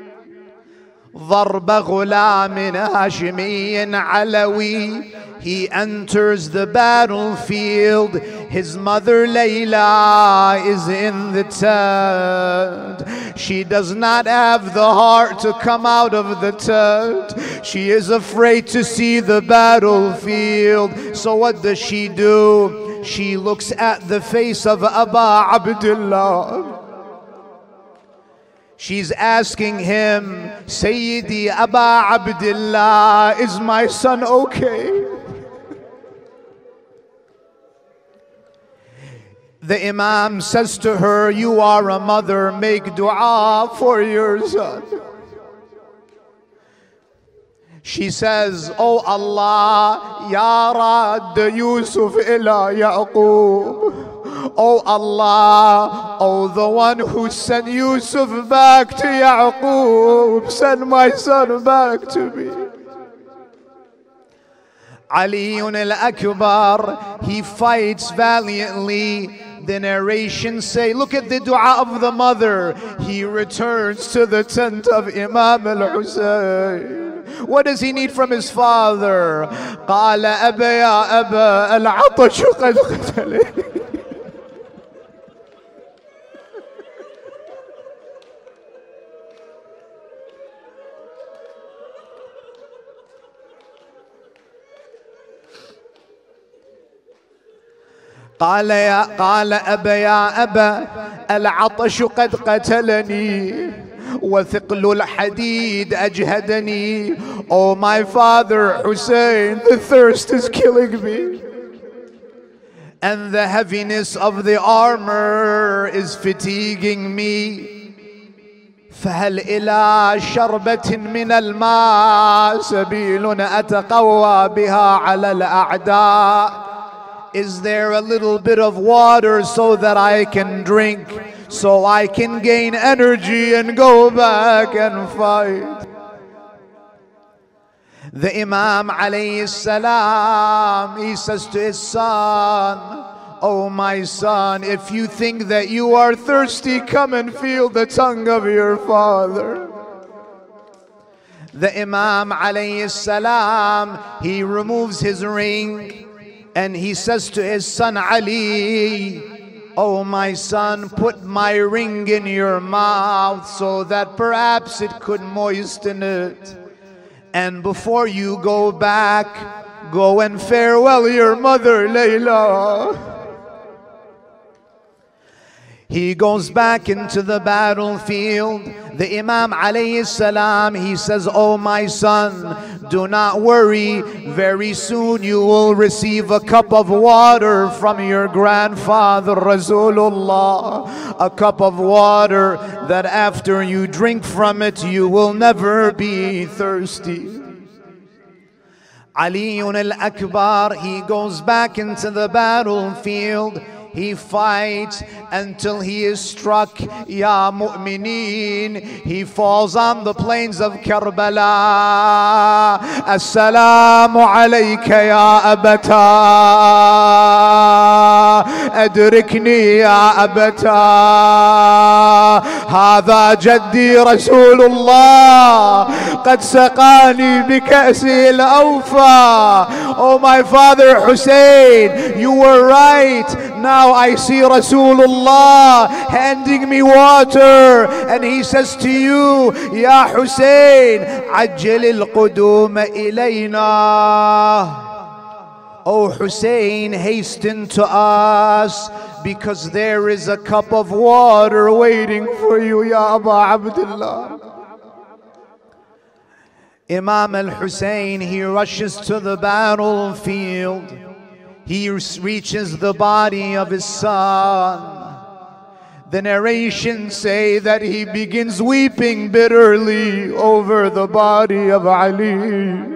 ضرب Ghulam Hashmi Alvi. He enters the battlefield. His mother Layla is in the tent. She does not have the heart to come out of the tent. She is afraid to see the battlefield. So what does she do? She looks at the face of Aba Abdullah. She's asking him, Sayyidi Aba Abdullah, is my son okay? The Imam says to her, you are a mother, make dua for your son. She says, oh Allah, Ya Rad Yusuf ila Yaqub. Oh Allah, oh the one who sent Yusuf back to Yaqub, send my son back to me. Ali al-Akbar, he fights valiantly. The narrations say, look at the dua of the mother. He returns to the tent of Imam al-Husayn. What does he need from his father? قال أبا يا أبا العطش قد قتلني. قال يا قال أبا يا أبا العطش قد قتلني وثقل الحديد أجهدني. Oh my father Hussein, the thirst is killing me and the heaviness of the armor is fatiguing me. فهل إلى شربة من الماء سبيل أتقوى بها على الأعداء. Is there a little bit of water so that I can drink, so I can gain energy and go back and fight? The Imam alayhi salam, he says to his son, oh my son, if you think that you are thirsty, come and feel the tongue of your father. The Imam alayhi salam, he removes his ring and he says to his son Ali, oh my son, put my ring in your mouth so that perhaps it could moisten it. And before you go back, go and farewell your mother Layla. He goes back into the battlefield. The Imam alayhi salam, he says, oh my son, do not worry. Very soon you will receive a cup of water from your grandfather Rasulullah. A cup of water that after you drink from it, you will never be thirsty. Ali al-Akbar, he goes back into the battlefield. He fights until he is struck. Ya mu'mineen, he falls on the plains of Karbala. Assalamu alayka ya abata, adrikni ya abata, hadha jaddi Rasulullah, qad saqani bika'si al-awfa. Oh my father Hussein, you were right. Now I see Rasulullah handing me water, and he says to you, Ya Hussein, ajjal al-qudum ilayna. Oh Hussein, hasten to us, because there is a cup of water waiting for you, Ya Aba Abdullah. Imam al-Hussein, he rushes to the battlefield. He reaches the body of his son. The narrations say that he begins weeping bitterly over the body of Ali.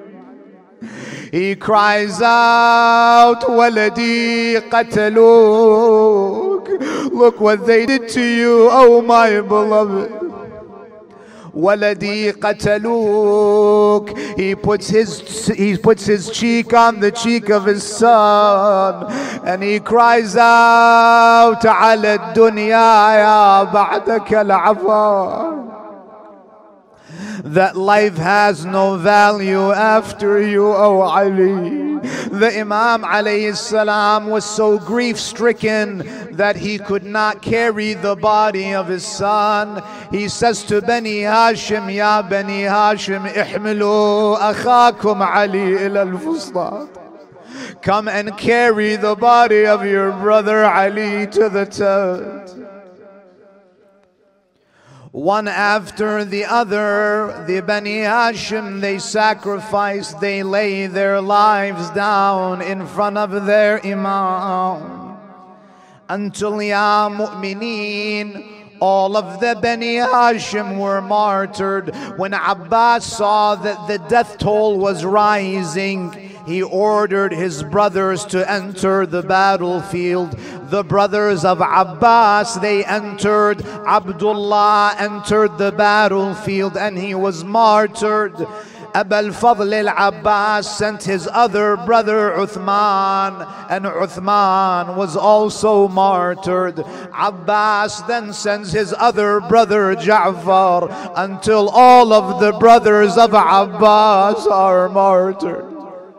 He cries out, Waladi qataluk. Look what they did to you, oh my beloved. Waladi qataluk. He puts his he puts his cheek on the cheek of his son, and he cries out, Ala dunya ya ba'daka al-'afar. That life has no value after you, O Ali. The Imam alayhi salam was so grief-stricken that he could not carry the body of his son. He says to Bani Hashim, Ya Bani Hashim, ihmilu akhakum Ali ila al-fustat. Come and carry the body of your brother Ali to the tent. One after the other, the Bani Hashim, they sacrifice, they lay their lives down in front of their Imam. Until Ya Mu'mineen, all of the Bani Hashim were martyred. When Abbas saw that the death toll was rising, he ordered his brothers to enter the battlefield. The brothers of Abbas, they entered. Abdullah entered the battlefield and he was martyred. Abu al-Fadl al-Abbas sent his other brother Uthman, and Uthman was also martyred. Abbas then sends his other brother Ja'far, until all of the brothers of Abbas are martyred.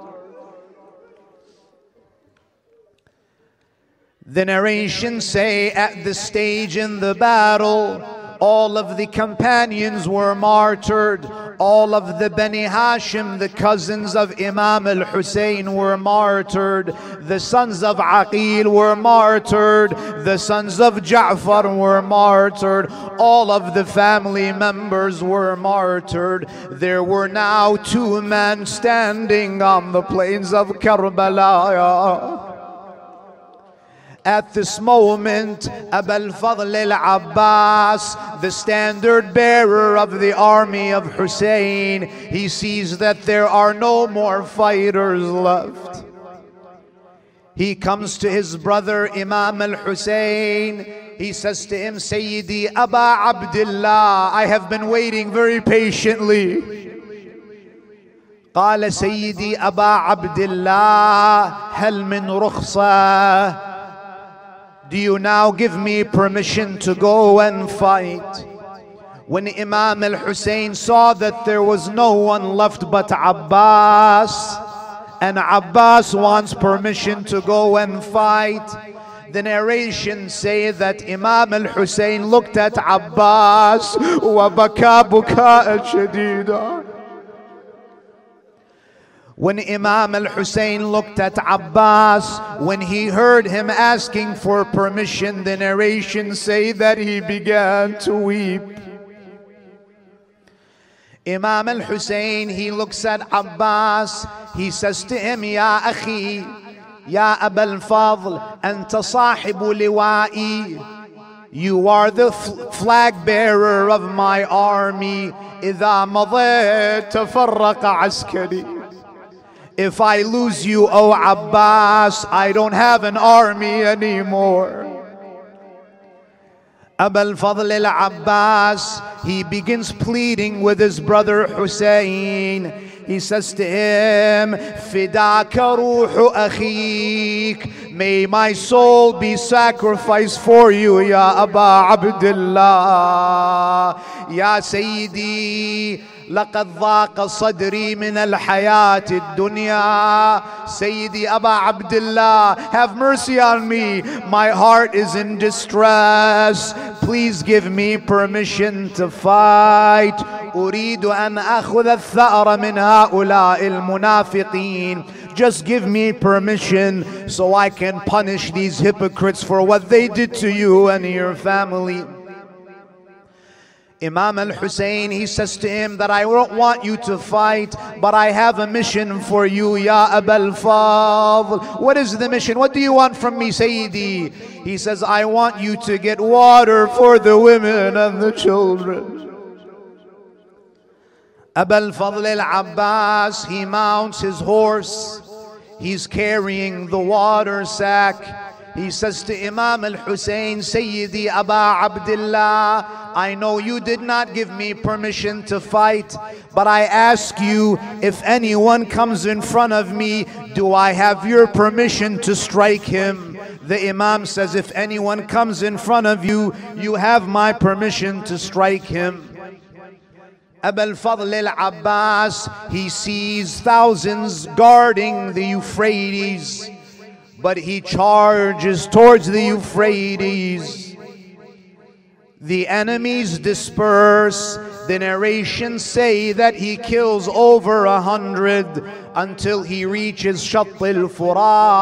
The narrations say at the stage in the battle, all of the companions were martyred. All of the Bani Hashim, the cousins of Imam al-Hussein, were martyred. The sons of Aqil were martyred. The sons of Ja'far were martyred. All of the family members were martyred. There were now two men standing on the plains of Karbala. At this moment, Abu al-Fadl al-Abbas, the standard bearer of the army of Hussein, he sees that there are no more fighters left. He comes to his brother Imam al-Hussein. He says to him, Sayyidi Aba Abdullah, I have been waiting very patiently. قال سيدي أبا عبد الله هل من رخصة. Do you now give me permission to go and fight? When Imam al-Hussein saw that there was no one left but Abbas, and Abbas wants permission to go and fight, the narrations say that Imam al-Hussein looked at Abbas وَبَكَى بُكَاءً شَدِيدًا. When Imam al-Hussein looked at Abbas, when he heard him asking for permission, the narrations say that he began to weep. Imam al-Hussein, he looks at Abbas, he says to him, Ya akhi, Ya Aba al-Fadl, anta sahibu liwa'i. You are the flag bearer of my army. إذا مضيت تفرق عسكري. If I lose you, O Abbas, I don't have an army anymore. Abu al-Fadl al-Abbas, he begins pleading with his brother Hussein. He says to him, Fidaka ruhu akhik. May my soul be sacrificed for you, Ya Aba Abdullah. Ya Sayyidi, لقد ضاق صدري من الحياة الدنيا. Sayyidi Aba Abdullah, have mercy on me. My heart is in distress. Please give me permission to fight. أريد أن أخذ الثأر من هؤلاء المنافقين. Just give me permission so I can punish these hypocrites for what they did to you and your family. Imam al-Hussein, he says to him that I don't want you to fight, but I have a mission for you, Ya Abul Fadl. What is the mission? What do you want from me, Sayyidi? He says, I want you to get water for the women and the children. Abul Fadl al-Abbas, he mounts his horse. He's carrying the water sack. He says to Imam al-Hussein, Sayyidi Aba Abdullah, I know you did not give me permission to fight, but I ask you, if anyone comes in front of me, do I have your permission to strike him? The Imam says, if anyone comes in front of you, you have my permission to strike him. Abul Fadl al-Abbas, he sees thousands guarding the Euphrates, but he charges towards the Euphrates. The enemies disperse. The narrations say that he kills over a hundred until he reaches Shatt al-Furat.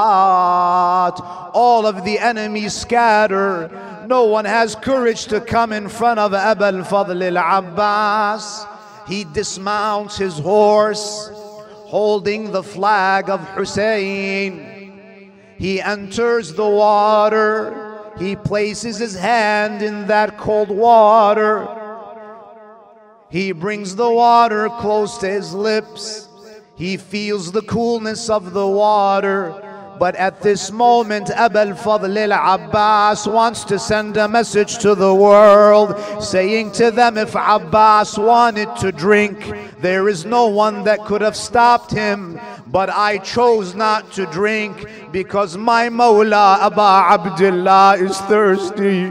All of the enemies scatter. No one has courage to come in front of Abul Fadl al-Abbas. He dismounts his horse, holding the flag of Hussein. He enters the water. He places his hand in that cold water. He brings the water close to his lips. He feels the coolness of the water. But at this moment, Abul Fadl al-Abbas wants to send a message to the world, saying to them, if Abbas wanted to drink, there is no one that could have stopped him. But I chose not to drink because my Mawla Aba Abdullah is thirsty.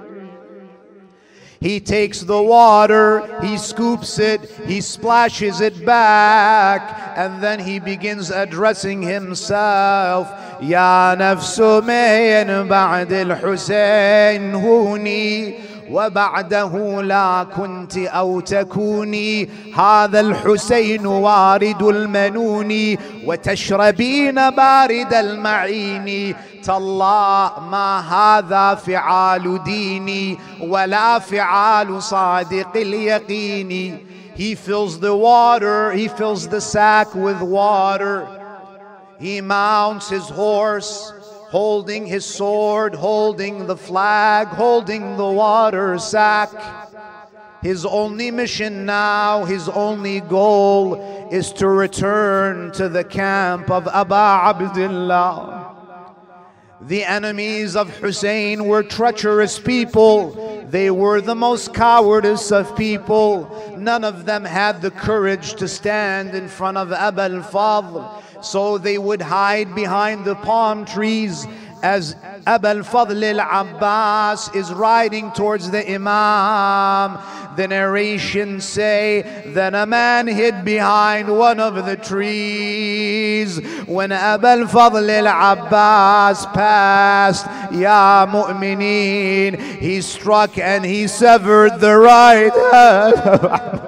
He takes the water, he scoops it, he splashes it back, and then he begins addressing himself. Ya nafsu min ba'd al-Husayn huni وبعده لا كنت أو تكوني هذا الحسين وارد المنون وتشربين بارد المعين تالله ما هذا فعال ديني ولا فعال صادق اليقين. He fills the water, he fills the sack with water. He mounts his horse, holding his sword, holding the flag, holding the water sack. His only mission now, his only goal is to return to the camp of Aba Abdullah. The enemies of Hussein were treacherous people. They were the most cowardice of people. None of them had the courage to stand in front of Abul Fadl. So they would hide behind the palm trees as Abul Fadl al-Abbas is riding towards the Imam. The narrations say that a man hid behind one of the trees. When Abul Fadl al-Abbas passed, Ya mu'mineen, he struck and he severed the right hand.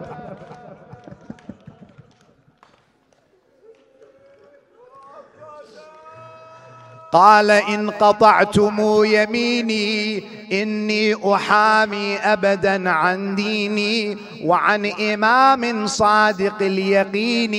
قال إن قطعتم يميني إني أحامي أبدا عن ديني وعن إمام صادق اليقين.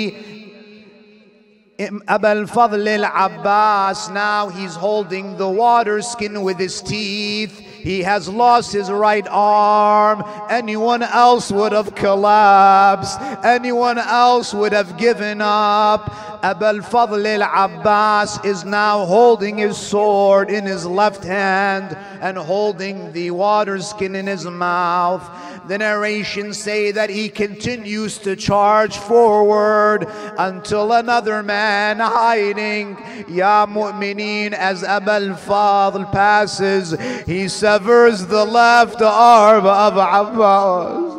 Abul Fadl al-Abbas, now he's holding the water skin with his teeth. He has lost his right arm. Anyone else would have collapsed. Anyone else would have given up. Abul Fadl al-Abbas is now holding his sword in his left hand and holding the water skin in his mouth. The narrations say that he continues to charge forward until another man hiding, Ya mu'mineen, as Abul Fadl passes, he severs the left arm of Abbas.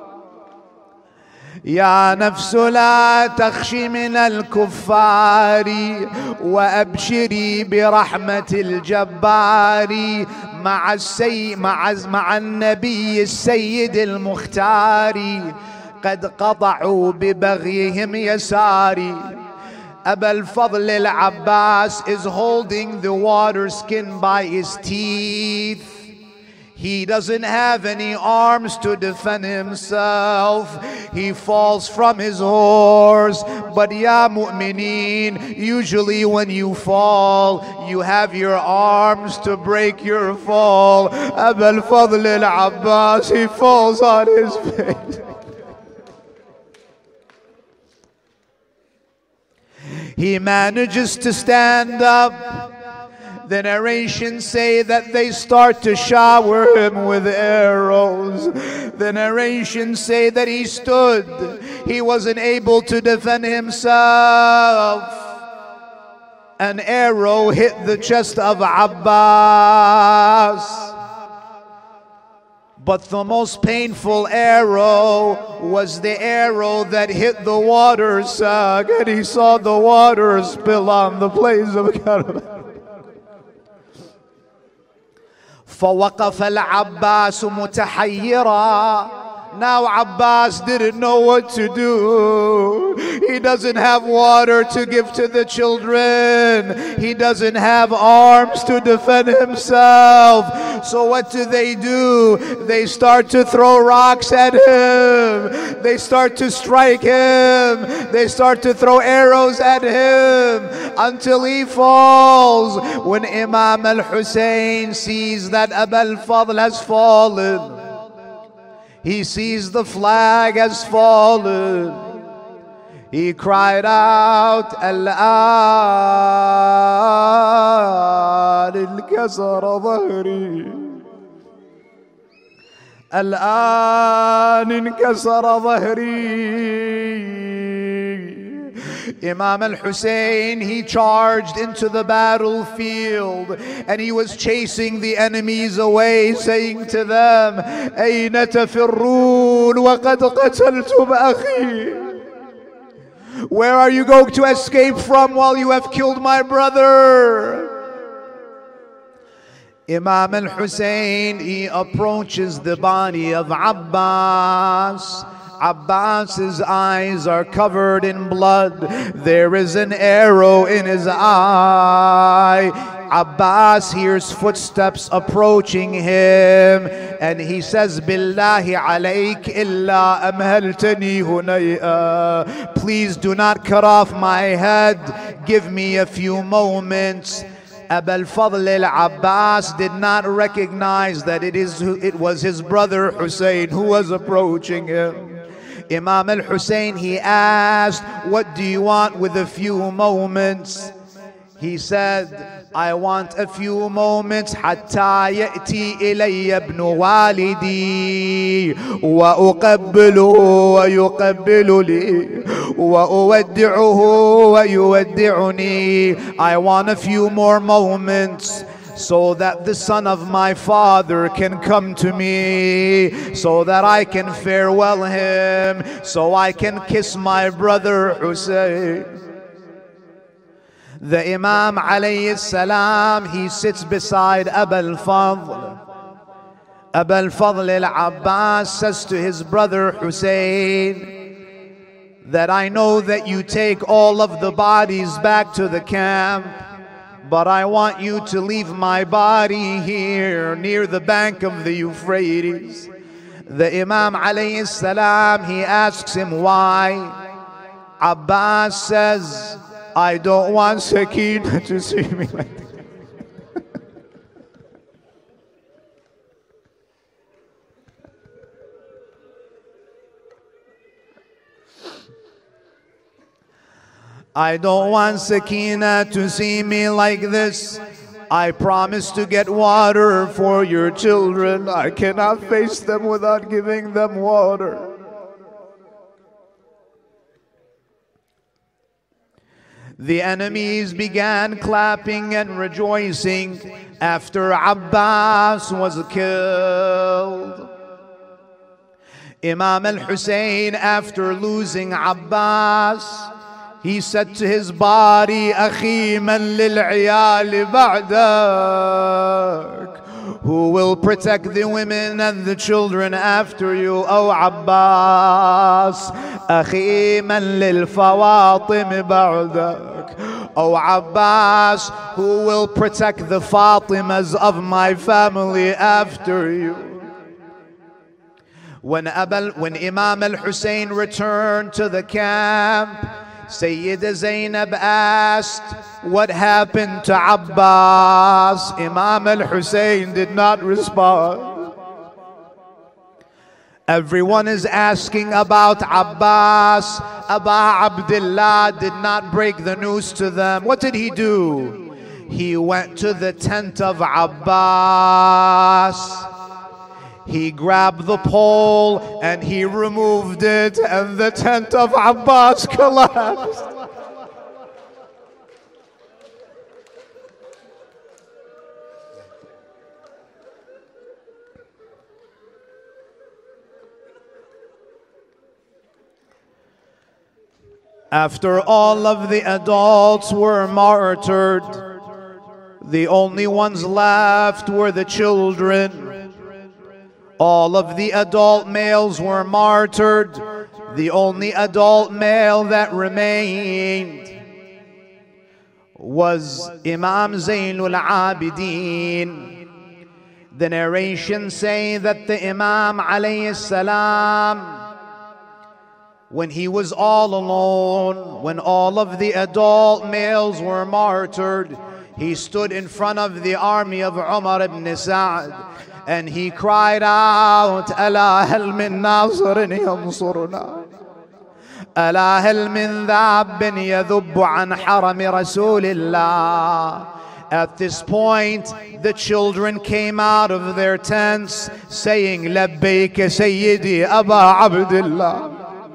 يا نفس لا تخشي من الكفار وأبشري برحمة الجبار مع السي مع مع النبي السيد المختار قد قطعوا ببغيهم يساري. Abul Fadl al-Abbas is holding the water skin by his teeth. He doesn't have any arms to defend himself. He falls from his horse. But ya mu'mineen, usually when you fall, you have your arms to break your fall. Aba al-Fadl al-Abbas, he falls on his face. He manages to stand up. The narrations say that they start to shower him with arrows. The narrations say that he stood. He wasn't able to defend himself. An arrow hit the chest of Abbas. But the most painful arrow was the arrow that hit the water sack, and he saw the water spill on the place of Karbala. فوقف العباس متحيرا. Now Abbas didn't know what to do. He doesn't have water to give to the children. He doesn't have arms to defend himself. So what do they do? They start to throw rocks at him. They start to strike him. They start to throw arrows at him until he falls. When Imam al-Hussein sees that Aba al-Fadl has fallen, he sees the flag has fallen, he cried out, Al-an inkasara dhahri, Al-an inkasara dhahri. Imam al-Hussein, he charged into the battlefield and he was chasing the enemies away, saying to them, أين تفرون وقد قتلتم أخي? Where are you going to escape from while you have killed my brother? Imam al-Hussein, he approaches the body of Abbas. Abbas's eyes are covered in blood. There is an arrow in his eye. Abbas hears footsteps approaching him and he says, Billahi alayk illa amhaltani hunay'a. Please do not cut off my head. Give me a few moments. Aba al-Fadl al-Abbas did not recognize that it, is, it was his brother Hussein who was approaching him. Imam al-Hussein, he asked, what do you want with a few moments? He said, I want a few moments حتى يأتي إلي ابن والدي وأقبله ويقبل لي وأودعه ويودعني. I want a few more moments so that the son of my father can come to me, so that I can farewell him, so I can kiss my brother Hussein. The Imam alayhi salam, he sits beside Aba al-Fadl. Aba al-Fadl al-Abbas says to his brother Hussein that I know that you take all of the bodies back to the camp, but I want you to leave my body here near the bank of the Euphrates. The Imam alayhi salam, he asks him why. Abbas says, I don't want Sakina to see me like that. I don't want Sakina to see me like this. I promise to get water for your children. I cannot face them without giving them water. The enemies began clapping and rejoicing after Abbas was killed. Imam al-Hussein, after losing Abbas, he said to his body, أخي من للعيال بعدك? Who will protect the women and the children after you, O Abbas? أخي من للفواطم بعدك? O Abbas, who will protect the Fatimas of my family after you? When, Abel, when Imam al-Hussein returned to the camp, Sayyida Zainab asked, what happened to Abbas? Imam al-Hussein did not respond. Everyone is asking about Abbas. Aba Abdullah did not break the news to them. What did he do? He went to the tent of Abbas. He grabbed the pole and he removed it, and the tent of Abbas collapsed. After all of the adults were martyred, the only ones left were the children. All of the adult males were martyred. The only adult male that remained was Imam Zainul Abidin. The narrations say that the Imam alayhi salam, when he was all alone, when all of the adult males were martyred, he stood in front of the army of Umar ibn Sa'd and he cried out, ألا هل من ناصر ينصرنا ألا هل من ذاب يذب عن حرم رسول الله. At this point, the children came out of their tents saying, لبيك سيدي أبا عبد الله.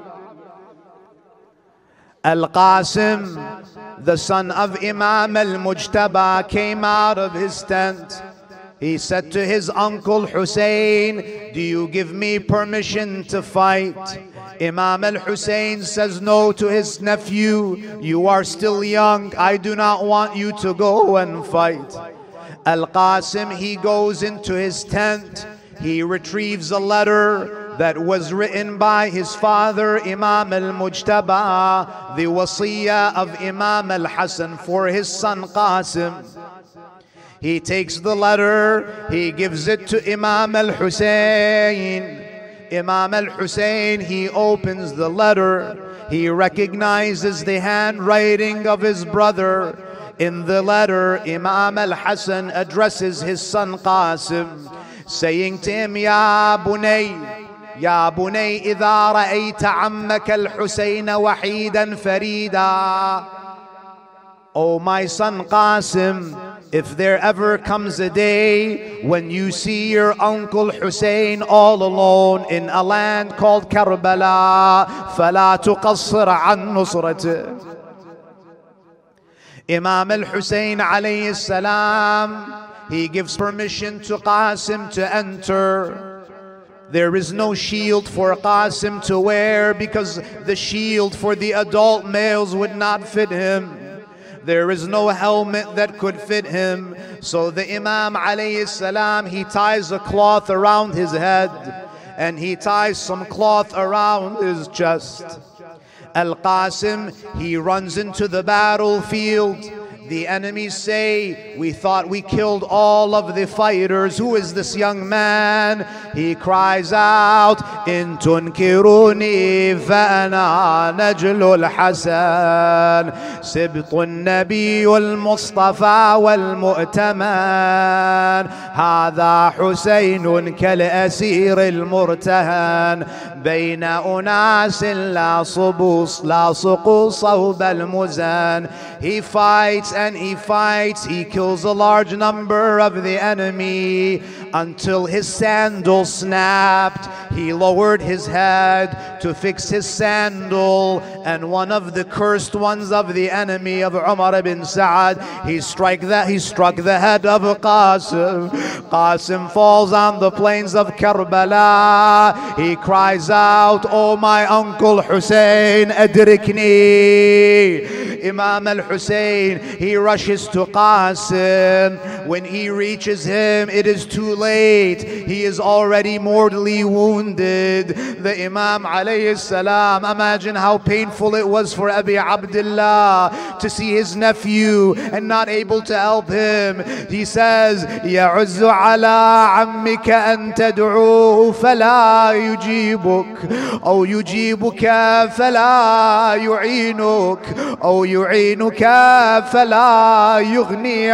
Al-Qasim, the son of Imam al-Mujtaba, came out of his tent. He said to his uncle Hussein, do you give me permission to fight? Imam al-Hussein says no to his nephew, you are still young, I do not want you to go and fight. Al-Qasim, he goes into his tent, he retrieves a letter that was written by his father Imam al-Mujtaba, the wasiyah of Imam al-Hasan for his son Qasim. He takes the letter, he gives it to Imam al-Hussein. Imam al-Hussein, he opens the letter, he recognizes the handwriting of his brother. In the letter, Imam al-Hasan addresses his son Qasim, saying to him, Ya Bunay, Ya Bunay, إذا رأيت عمك الحسين وحيدا فريدا. Oh my son Qasim, if there ever comes a day when you see your uncle Hussein all alone in a land called Karbala, فلا تقصر عن نصرته. Imam al-Hussein alayhi salam, he gives permission to Qasim to enter. There is no shield for Qasim to wear because the shield for the adult males would not fit him. There is no helmet that could fit him. So the Imam alayhi salam, he ties a cloth around his head and he ties some cloth around his chest. Al-Qasim, he runs into the battlefield. The enemies say, we thought we killed all of the fighters. Who is this young man? He cries out, In tunkiruni fa'ana najlu al-Hasan, Sibtu al-Nabi al-Mustafa wal-Mu'taman, Hadha Husaynun kal-Asir al-Murtahan, Bayna unasin la subus, la suqu sawb al-Muzan. He fights and he fights, he kills a large number of the enemy until his sandal snapped. He lowered his head to fix his sandal, and one of the cursed ones of the enemy of Umar ibn Sa'd, he struck that he struck the head of Qasim. Qasim falls on the plains of Karbala. He cries out, oh my uncle Hussein, adrikni. Imam al-Hussein, he rushes to Qasim. When he reaches him, it is too late. He is already mortally wounded. The Imam alayhi salam, imagine how painful it was for Abi Abdullah to see his nephew and not able to help him. He says, يَعُزُّ عَلَىٰ عَمِّكَ أَن تَدْعُوهُ فَلَا يُجِيبُكَ أو يجيبك فلا يعينك أو يعينك فلا يغني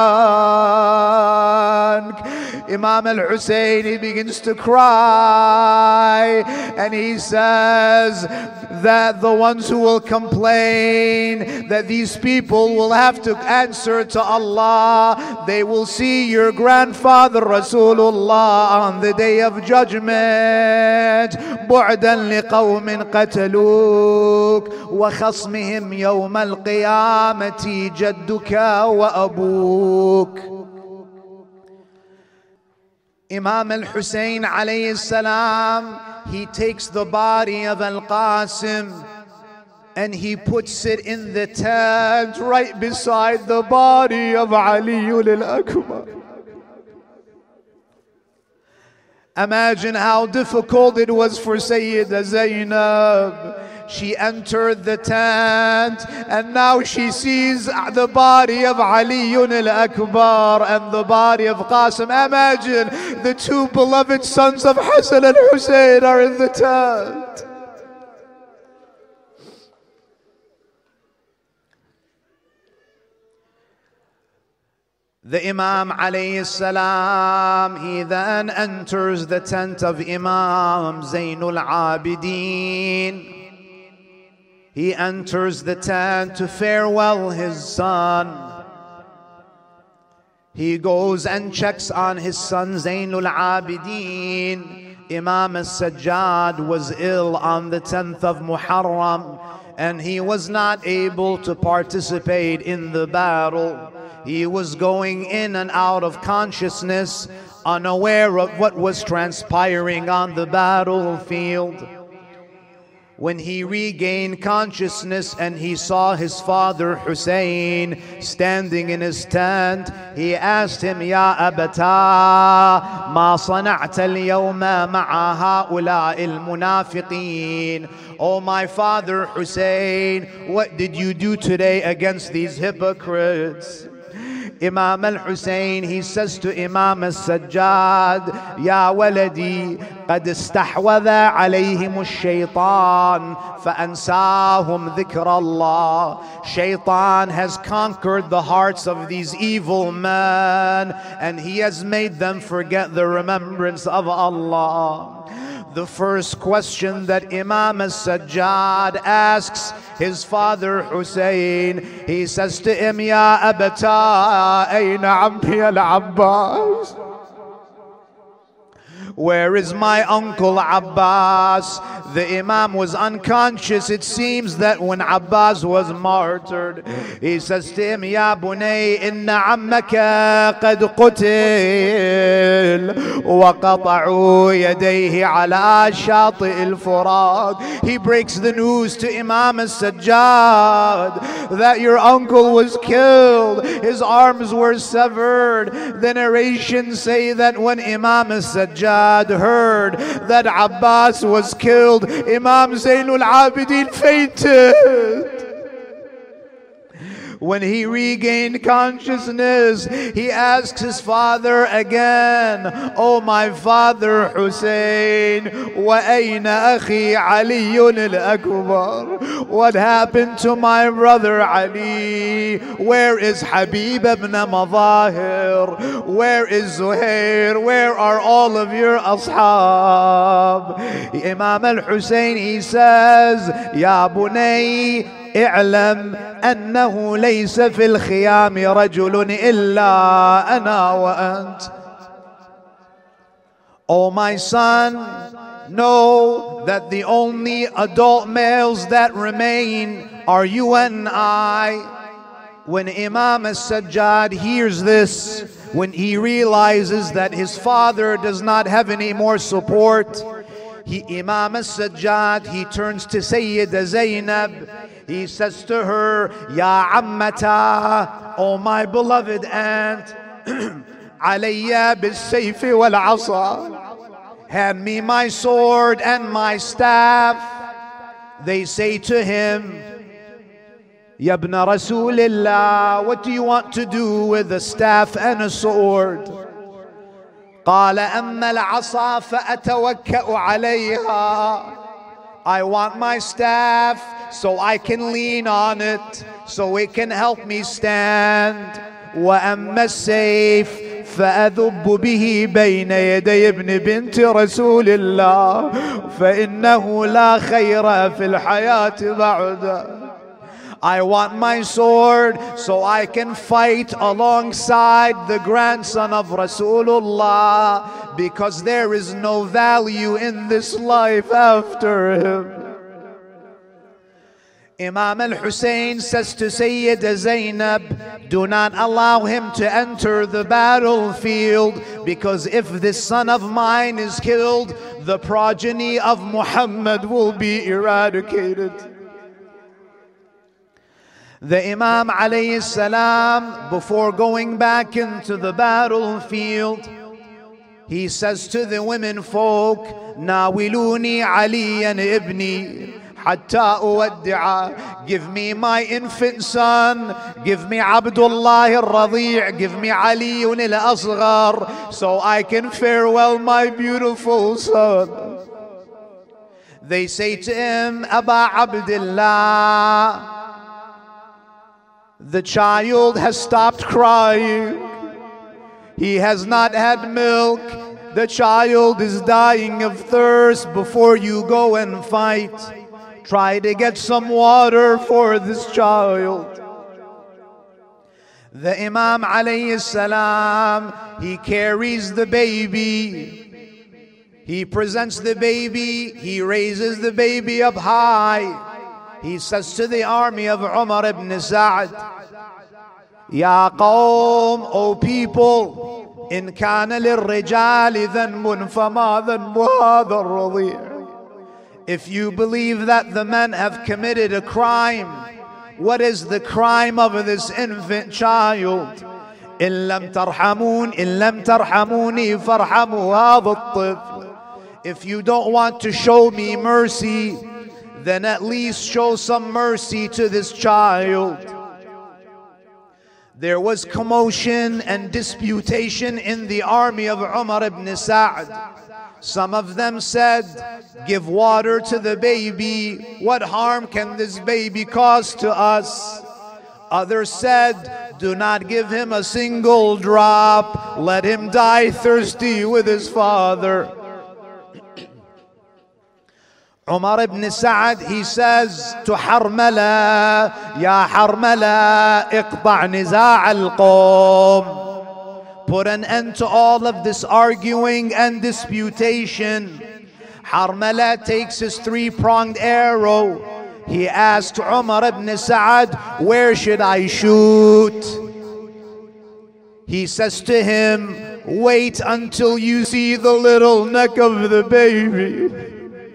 عنك. Imam al-Hussein, he begins to cry and he says that the ones who will complain that these people will have to answer to Allah, they will see your grandfather Rasulullah on the day of judgment. بعدا لقوم قتلوك وخصمهم يوم القيامة جدك وأبوك. Imam al-Hussein alayhi salam, he takes the body of Al-Qasim and he puts it in the tent right beside the body of Ali al-Akbar. Imagine how difficult it was for Sayyida Zainab. She entered the tent and now she sees the body of Ali al-Akbar and the body of Qasim. Imagine the two beloved sons of Hassan and Hussein are in the tent. The Imam alayhi salam, he then enters the tent of Imam Zainul Abidin. He enters the tent to farewell his son. He goes and checks on his son Zainul Abidin. Imam al-Sajjad was ill on the tenth of Muharram and he was not able to participate in the battle. He was going in and out of consciousness, unaware of what was transpiring on the battlefield. When he regained consciousness and he saw his father Hussein standing in his tent, he asked him, Ya Abata, ma sana'ta al-yawma ma'a ha'ula'i al-munafiqeen. Oh my father Hussein, what did you do today against these hypocrites? Imam al-Hussein, he says to Imam al-Sajjad, Ya waladi, قد استحوذ عليهم الشيطان فأنساهم ذكر الله. Shaitan has conquered the hearts of these evil men and he has made them forget the remembrance of Allah. The first question that Imam al-Sajjad asks his father Hussein, he says to him, Ya Abata, ayna ammi al-Abbas? Where is my uncle Abbas? The Imam was unconscious. It seems that when Abbas was martyred, he says to him, Ya bunay, inna ammaka qad qutil wa qata'u yadayhi ala shati al-Furat. He breaks the news to Imam al-Sajjad that your uncle was killed. His arms were severed. The narrations say that when Imam al-Sajjad heard that Abbas was killed, Imam Zainul Abidin fainted. When he regained consciousness, he asks his father again, Oh my father Hussein, wa ayna akhi Ali al-Akbar? What happened to my brother Ali? Where is Habib ibn Madahir? Where is Zuhair? Where are all of your ashab? Imam al-Hussein, he says, Ya bunay, اعلم أنه ليس في الخيام رجل إلا أنا وأنت. Oh my son, know that the only adult males that remain are you and I. When Imam al-Sajjad hears this, when he realizes that his father does not have any more support, he, Imam al-Sajjad, he turns to Sayyida Zainab. He says to her, Ya Ammata, oh my beloved aunt, Alayya bis-sayfi wal-asa. Hand me my sword and my staff. They say to him, Ya ibn Rasulillah, what do you want to do with a staff and a sword? قال أما العصا فأتوكأ عليها. I want my staff so I can lean on it, so it can help me stand. وأما السيف فأذب به بين يدي ابن بنت رسول الله فإنه لا خير في الحياة بعده. I want my sword so I can fight alongside the grandson of Rasulullah, because there is no value in this life after him. Imam al-Hussein says to Sayyida Zainab, do not allow him to enter the battlefield, because if this son of mine is killed, the progeny of Muhammad will be eradicated. The Imam alayhi salam, before going back into the battlefield, he says to the women folk, Nawiluni aliyan ibni hatta uwaddi'a. Give me my infant son, give me Abdullah al-Radi', give me Aliyun al-Asghar, so I can farewell my beautiful son. They say to him, Aba Abdullah, the child has stopped crying. He has not had milk. The child is dying of thirst. Before you go and fight, try to get some water for this child. The Imam alayhi salam, he carries the baby. He presents the baby. He raises the baby up high. He says to the army of Umar ibn Sa'd, Ya qawm, O people, in kana lirrijali dhanbun fama dhanbu hadha ar-radi'. If you believe that the men have committed a crime, what is the crime of this infant child? In lam tarhamun, in lam tarhamuni farhamu hadha at-tifl. If you don't want to show me mercy, then at least show some mercy to this child. There was commotion and disputation in the army of Umar ibn Sa'd. Some of them said, give water to the baby. What harm can this baby cause to us? Others said, do not give him a single drop. Let him die thirsty with his father. Umar ibn Sa'd, he says to Harmala, Ya Harmala, iqta' niza' al-qawm. Put an end to all of this arguing and disputation. Harmala takes his three-pronged arrow. He asked Umar ibn Sa'd, where should I shoot? He says to him, wait until you see the little neck of the baby.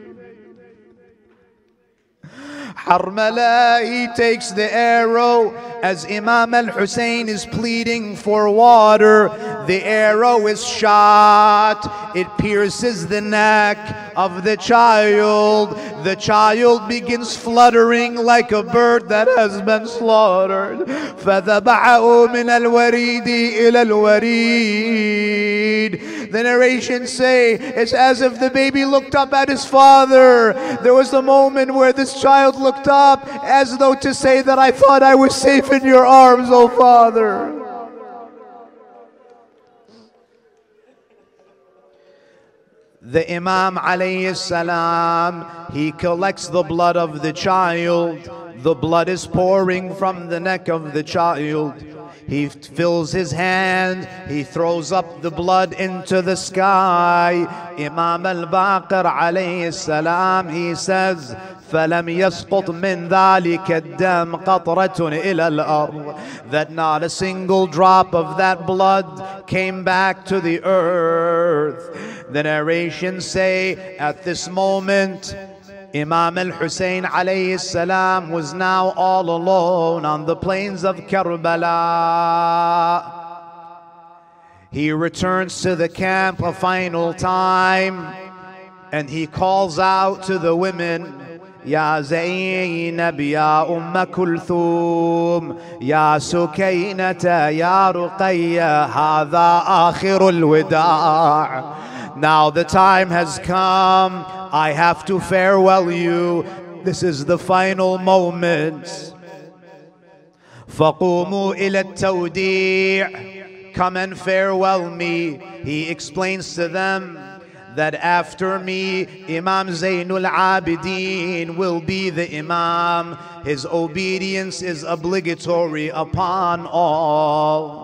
Harmala, he takes the arrow. As Imam al-Hussein is pleading for water, the arrow is shot. It pierces the neck of the child. The child begins fluttering like a bird that has been slaughtered. فَذَبَحَهُ مِنَ الْوَرِيدِ إِلَى الْوَرِيدِ. The narrations say it's as if the baby looked up at his father. There was a moment where this child looked up as though to say that I thought I was safe in your arms, O Father. The Imam alayhi salam, he collects the blood of the child. The blood is pouring from the neck of the child. He fills his hand, he throws up the blood into the sky. Imam al-Baqir alayhi salam, he says, فلم يسقط من ذلك الدم قطرة إلى الأرض. That not a single drop of that blood came back to the earth. The narrations say at this moment Imam al-Hussein alayhi salam was now all alone on the plains of Karbala. He returns to the camp a final time and he calls out to the women, Ya Zaynab, Ya Umm Kulthum, Ya Sukaynata, Ya Ruqayya, Hadha Akhirul Wida'. Now the time has come, I have to farewell you. This is the final moment. فَقُومُوا إِلَى التَّوْدِيعِ. Come and farewell me. He explains to them that after me, Imam Zainul Abidin will be the Imam. His obedience is obligatory upon all.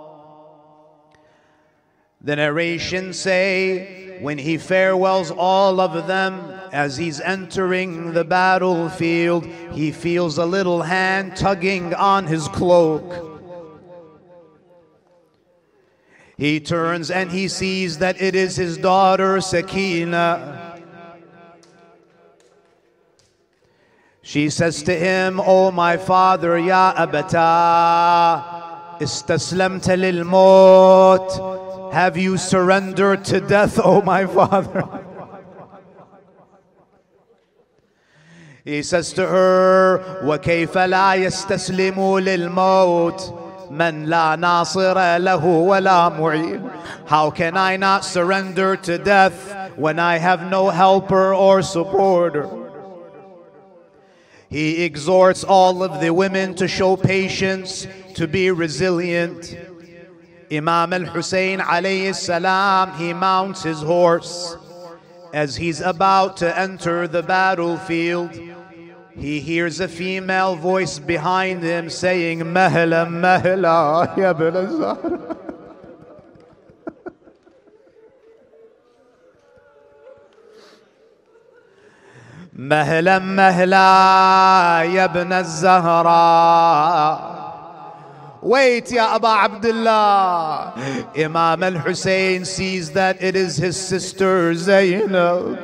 The narrations say, when he farewells all of them, as he's entering the battlefield, he feels a little hand tugging on his cloak. He turns and he sees that it is his daughter Sakina. She says to him, "Oh my father, ya abata, istaslamta lil maut. Have you surrendered to death, oh my father?" He says to her, وَكَيْفَ لَا يَسْتَسْلِمُ لِلْمَوْتِ مَنْ لَا نَاصِرَ لَهُ وَلَا مُعِينَ. How can I not surrender to death when I have no helper or supporter? He exhorts all of the women to show patience, to be resilient. Imam al-Hussein alayhi salam, he mounts his horse. As he's about to enter the battlefield, he hears a female voice behind him saying, "Mahla, mahla, ya ibn az-Zahra." "Mahla, mahla, ya ibn az-Zahra." Wait, Ya Aba Abdullah. Imam al-Hussein sees that it is his sister Zainab.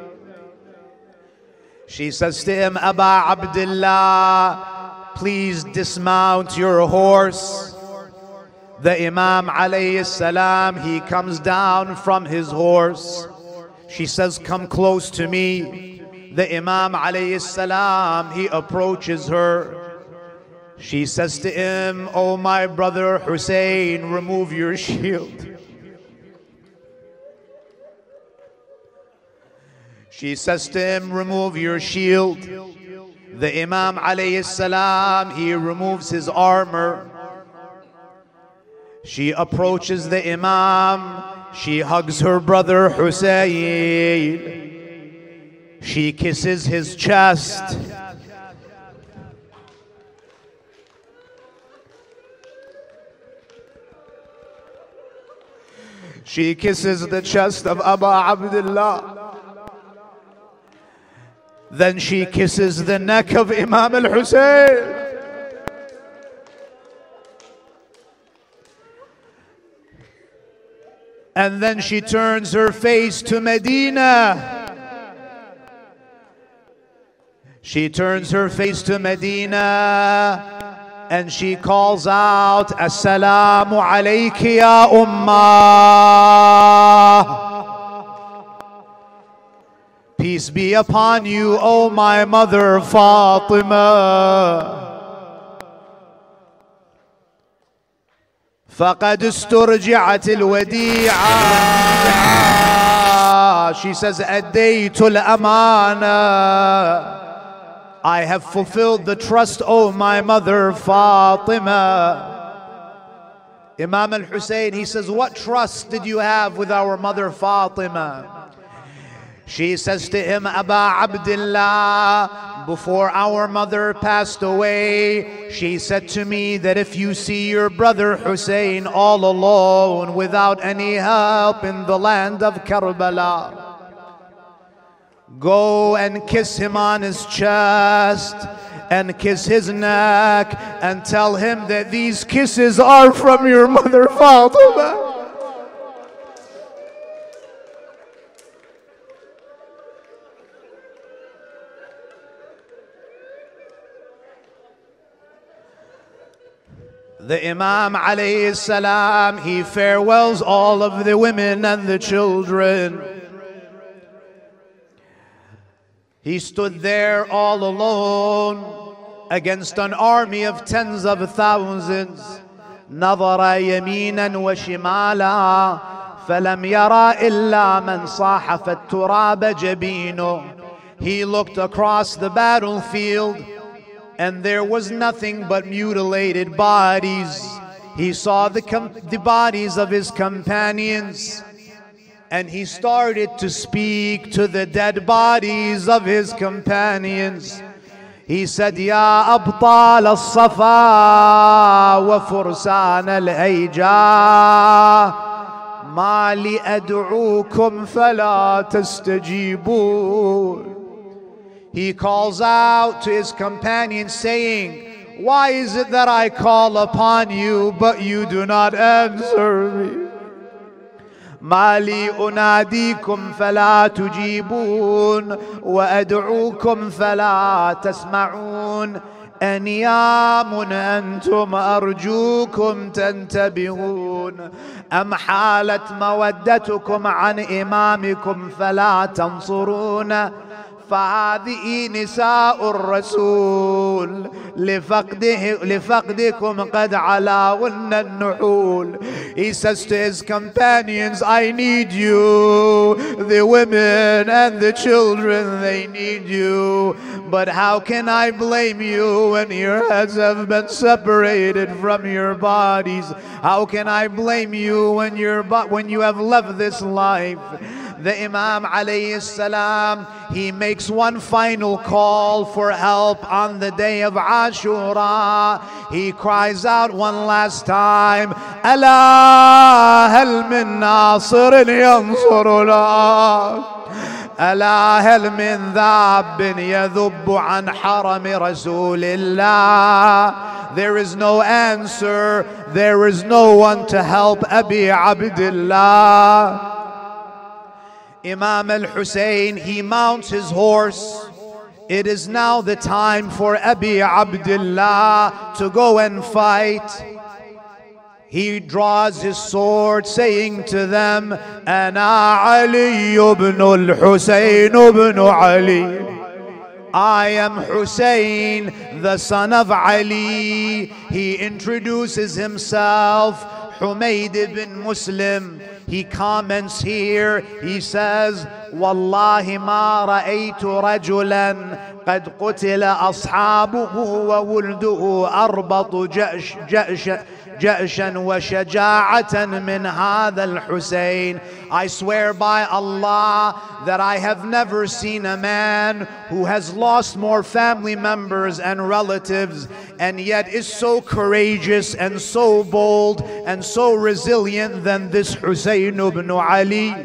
She says to him, "Aba Abdullah, please dismount your horse." The Imam alayhi salam, he comes down from his horse. She says, "Come close to me." The Imam alayhi salam, he approaches her. She says to him, "Oh my brother Hussein, remove your shield." She says to him, "Remove your shield." The Imam alayhi salam, he removes his armor. She approaches the Imam. She hugs her brother Hussein. She kisses his chest. She kisses the chest of Aba Abdullah. Then she kisses the neck of Imam al-Hussein. And then she turns her face to Medina. She turns her face to Medina. And she calls out, "Assalamu alayki ya ummah." Peace be upon you, O my mother Fatima. فَقَدْ اسْتُرْجِعَتِ الْوَدِيعَةِ. She says, أَدَّيْتُ الْأَمَانَةِ. I have fulfilled the trust, O my mother Fatima. Imam al-Hussein, he says, "What trust did you have with our mother Fatima?" She says to him, "Aba Abdullah, before our mother passed away, she said to me that if you see your brother Hussein all alone without any help in the land of Karbala, Go and kiss him on his chest and kiss his neck and tell him that these kisses are from your mother Fatima. The Imam alayhi salam, he farewells all of the women and the children. He stood there all alone against an army of tens of thousands. نظر يمينا وشمالا film يرى إلا من صاحف التراب جبينه. He looked across the battlefield and there was nothing but mutilated bodies. He saw the, the bodies of his companions, and he started to speak to the dead bodies of his companions. He said, Ya abtal al-safa wa fursan al-ayja, ma li ad'ukum fala tastajibun. He calls out to his companions saying, why is it that I call upon you but you do not answer me? ما لي أناديكم فلا تجيبون وأدعوكم فلا تسمعون أنيام أنتم أرجوكم تنتبهون أم حالت مودتكم عن إمامكم فلا تنصرون فهذه نساء الرسول لفقده لفقدكم قد علاون النحول. He says to his companions, I need you. The women and the children, they need you. But how can I blame you when your heads have been separated from your bodies? How can I blame you when you're when you have left this life? The Imam alayhi salam, he makes one final call for help on the day of Ashura. He cries out one last time, Ala hal min nasirin yansuruna, Ala hal min dhabbin yadhubbu an harami Rasulillah. There is no answer, there is no one to help Abi Abdullah. Imam al-Hussein, he mounts his horse. It is now the time for Abi Abdullah to go and fight. He draws his sword saying to them, Ana Ali ibn al-Hussein ibn Ali. I am Hussein, the son of Ali. He introduces himself, Humayd ibn Muslim. He comments here, he says, Wallahi ma ra'aytu rajulan qad qutila ashabuhu wa wulduhu arbatu ja'shan wa shaja'atan min hadha al-Husayn. I swear by Allah that I have never seen a man who has lost more family members and relatives and yet is so courageous and so bold and so resilient than this Husayn ibn Ali.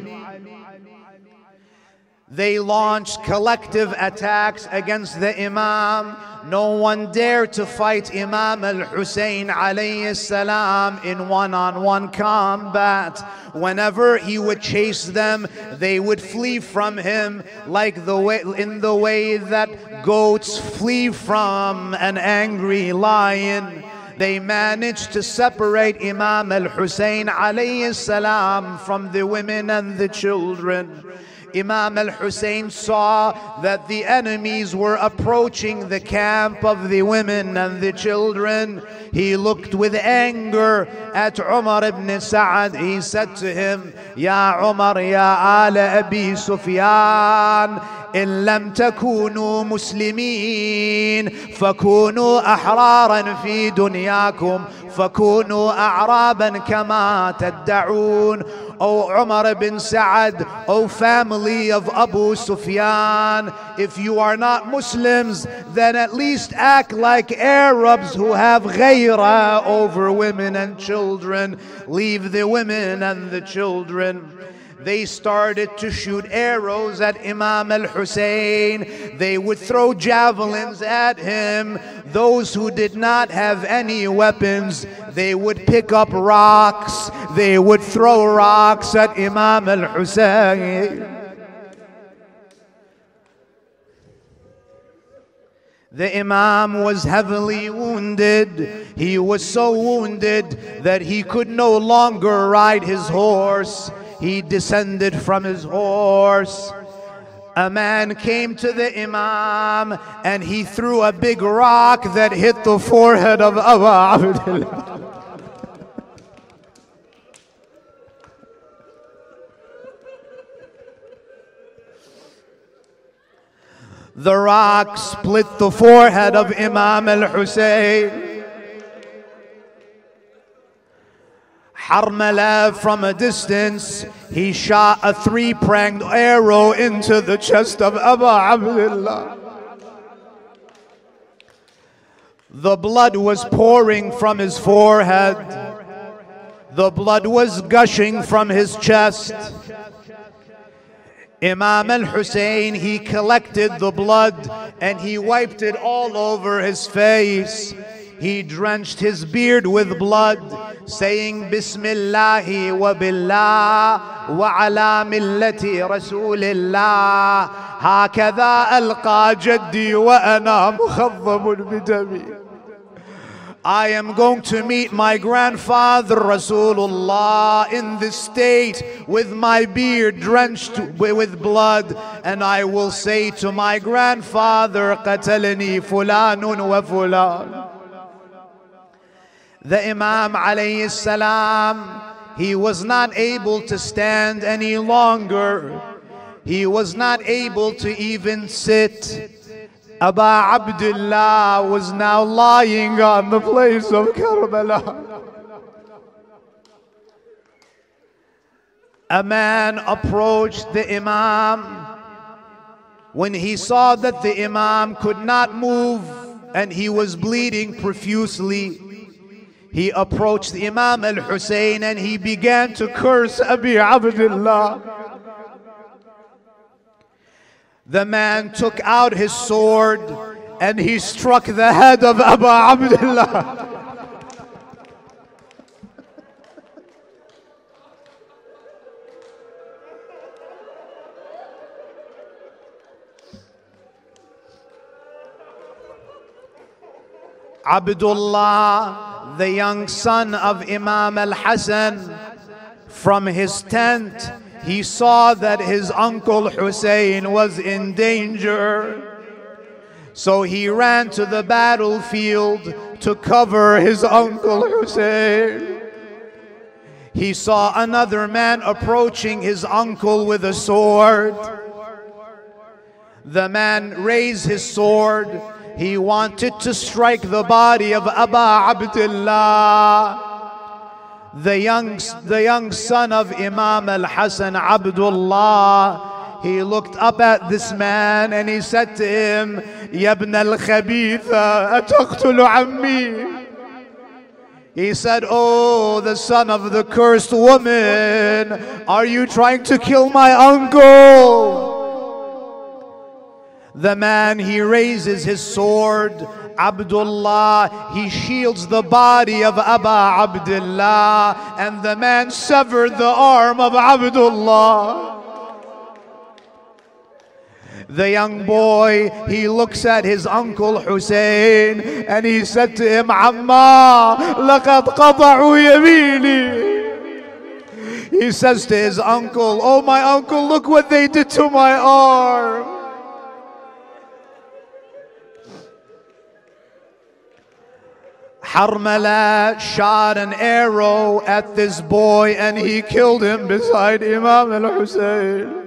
They launched collective attacks against the Imam. No one dared to fight Imam al-Hussein alayhi salam in one-on-one combat. Whenever he would chase them, they would flee from him like the way, in the way that goats flee from an angry lion. They managed to separate Imam al-Hussein alayhi salam from the women and the children. Imam al-Hussein saw that the enemies were approaching the camp of the women and the children. He looked with anger at Umar ibn Sa'ad. He said to him, Ya Umar, ya ala Abi Sufyan, إن لم تكونوا مسلمين فكونوا أحرارا في دنياكم فكونوا أعرابا كما تدعون. O Umar ibn Sa'ad, O family of Abu Sufyan, if you are not Muslims, then at least act like Arabs who have ghayra over women and children. Leave the women and the children. they started to shoot arrows at Imam al-Hussein. They would throw javelins at him. Those who did not have any weapons, they would pick up rocks. They would throw rocks at Imam al-Hussein. The Imam was heavily wounded. He was so wounded that he could no longer ride his horse. He descended from his horse. A man came to the Imam and he threw a big rock that hit the forehead of Abu Abdullah. The rock split the forehead of Imam al-Hussein. Harmala, from a distance, he shot a three-pronged arrow into the chest of Abu Abdullah. The blood was pouring from his forehead. The blood was gushing from his chest. Imam al-Hussein, he collected the blood and he wiped it all over his face. He drenched his beard with blood, saying, Bismillahi wa billah wa ala millati Rasulillah. Hakadha alqa jaddi wa ana mukhadhabun bidami. I am going to meet my grandfather Rasulullah in this state with my beard drenched with blood, and I will say to my grandfather, Qatalani fulanun wa fulan. The Imam alayhi salam, he was not able to stand any longer. He was not able to even sit. Abu Abdullah was now lying on the place of Karbala. A man approached the Imam. When he saw that the Imam could not move and he was bleeding profusely, he approached the Imam al-Hussein and he began to curse Abu Abdullah. The man took out his sword and he struck the head of Abu Abdullah. Abdullah, the young son of Imam al-Hasan, from his tent, he saw that his uncle Hussein was in danger. So he ran to the battlefield to cover his uncle Hussein. He saw another man approaching his uncle with a sword. The man raised his sword. He wanted to strike the body of Abu Abdullah. The young, the young son of Imam al-Hasan, Abdullah, he looked up at this man and he said to him, Ya ibn al-Khabitha, ataqtulu ammi. He said, oh, the son of the cursed woman, are you trying to kill my uncle? The man, he raises his sword. Abdullah, he shields the body of Abu Abdullah, and the man severed the arm of Abdullah. The young boy, he looks at his uncle Hussein and he said to him, Amma, laqad qata'u yamini. He says to his uncle, oh my uncle, look what they did to my arm. Harmala shot an arrow at this boy and he killed him beside Imam al-Hussein.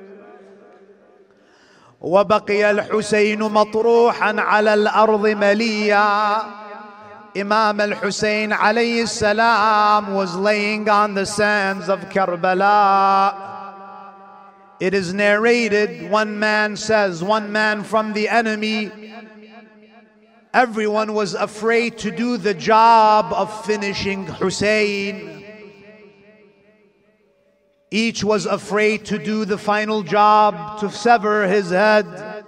وبقي الحسين مطروحا على الأرض مليا. Imam al-Hussein alayhi salam was laying on the sands of Karbala. It is narrated, one man says, one man from the enemy, everyone was afraid to do the job of finishing Hussein. Each was afraid to do the final job, to sever his head.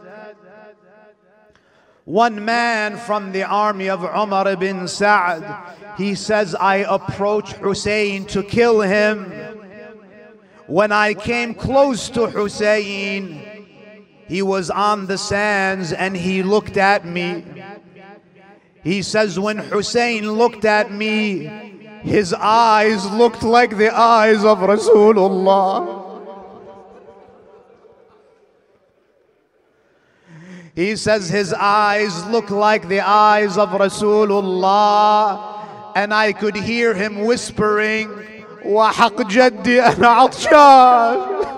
One man from the army of Umar ibn Sa'd, he says, I approached Hussein to kill him. When I came close to Hussein, he was on the sands and he looked at me. He says, when Hussein looked at me, his eyes looked like the eyes of Rasulullah. He says his eyes look like the eyes of Rasulullah, and I could hear him whispering, وَحَقْ جَدِّي أَنَا عَطْشَانٌ.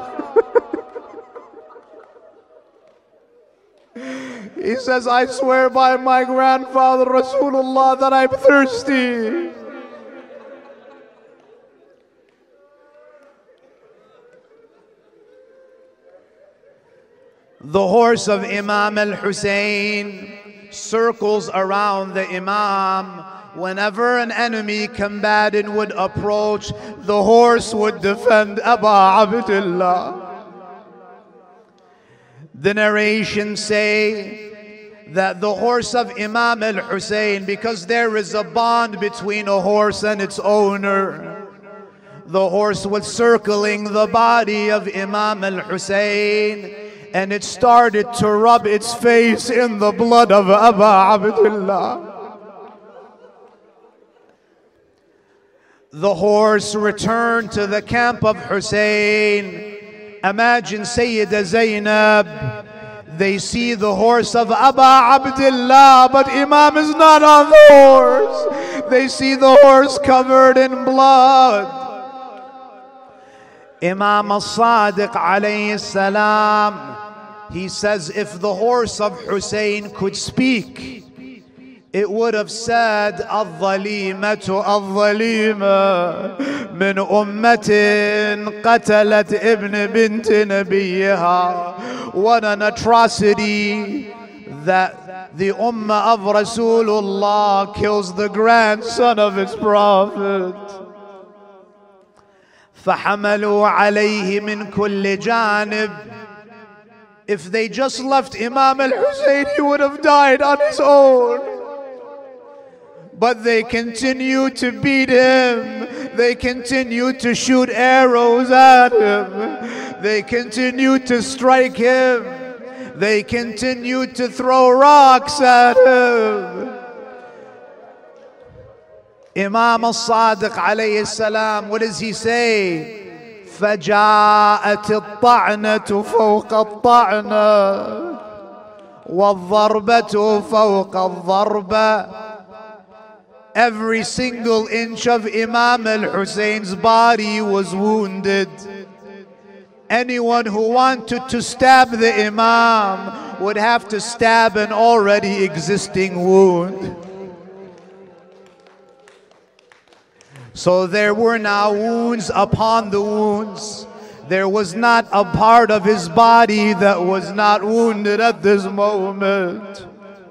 He says, I swear by my grandfather Rasulullah that I'm thirsty. The horse of Imam al-Hussein circles around the Imam. Whenever an enemy combatant would approach, the horse would defend Aba Abdullah. The narrations say that the horse of Imam al-Hussein, because there is a bond between a horse and its owner, the horse was circling the body of Imam al-Hussein, and it started to rub its face in the blood of Aba Abdullah. The horse returned to the camp of Hussein. Imagine Sayyida Zainab. They see the horse of Aba Abdullah, but Imam is not on the horse. They see the horse covered in blood. Imam al-Sadiq alayhi salam, he says, if the horse of Hussein could speak, it would have said, الظليمة الظليمة من أمة قتلت ابن بنت Nabiha. What an atrocity that the ummah of Rasulullah kills the grandson of its prophet. فحملوا عليه من كل جانب. If they just left Imam al-Hussein, he would have died on his own. But they continue to beat him. They continue to shoot arrows at him. They continue to strike him. They continue to throw rocks at him. Imam al-Sadiq alayhi salam, what does he say? فجاءت الطعنة فوق الطعنة والضربة فوق الضربة. Every single inch of Imam al-Hussein's body was wounded. Anyone who wanted to stab the Imam would have to stab an already existing wound. So there were now wounds upon the wounds. There was not a part of his body that was not wounded at this moment.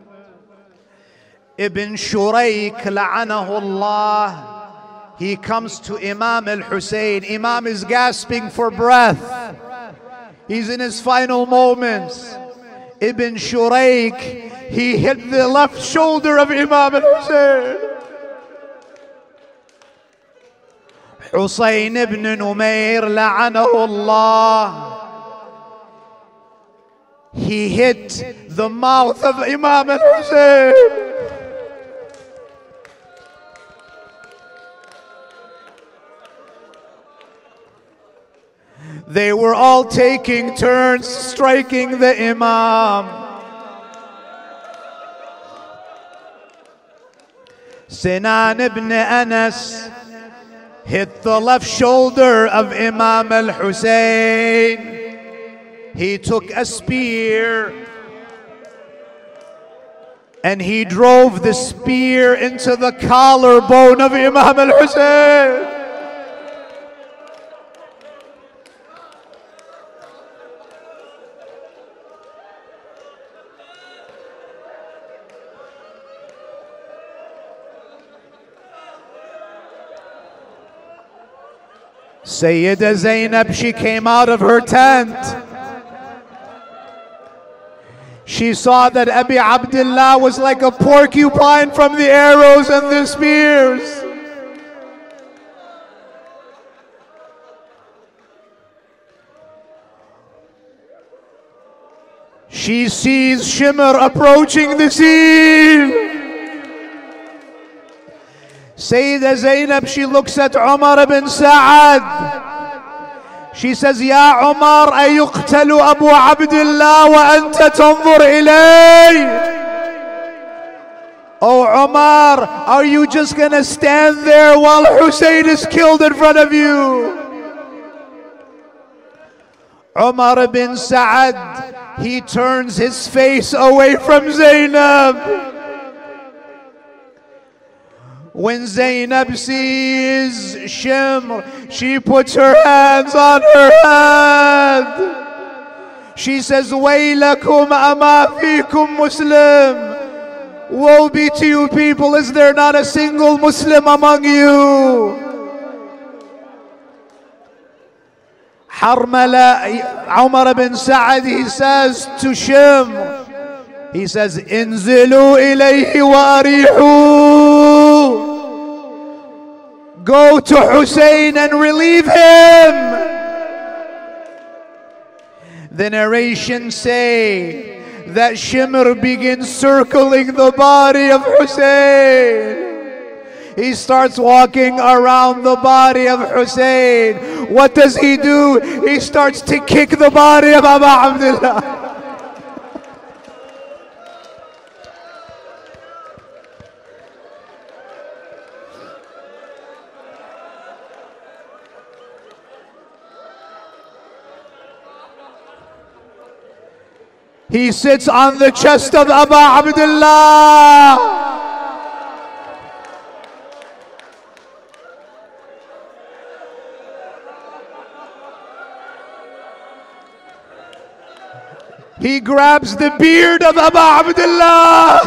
Ibn Shurayk la'anahullah, he comes to Imam al-Hussein. Imam is gasping for breath. He's in his final moments. Ibn Shurayk, he hit the left shoulder of Imam al-Hussein. Hussein ibn Numayr la'anahullah, he hit the mouth of Imam al-Hussein. They were all taking turns striking the Imam. Sinan ibn Anas hit the left shoulder of Imam al-Hussein. He took a spear and he drove the spear into the collarbone of Imam al-Hussein. Sayyida Zainab, she came out of her tent. She saw that Abi Abdullah was like a porcupine from the arrows and the spears. She sees Shimr approaching the scene. Sayyida Zainab, she looks at Umar ibn Sa'ad. She says, Ya Umar, ayuqtalu Abu Abdullah wa anta tanzur ilay? Oh Umar, are you just gonna stand there while Hussein is killed in front of you? Umar ibn Sa'ad, he turns his face away from Zainab. When Zainab sees Shimr, she puts her hands on her head. She says, Waylakum ama fikum Muslim. Woe be to you people, is there not a single Muslim among you? Harmala, Umar ibn Sa'ad, he says to Shimr, he says, Inzilu ilayhi wa arihu. Go to Hussein and relieve him. The narrations say that Shimr begins circling the body of Hussein. He starts walking around the body of Hussein. What does he do? He starts to kick the body of Abu Abdullah. He sits on the chest of Abu Abdullah. He grabs the beard of Abu Abdullah.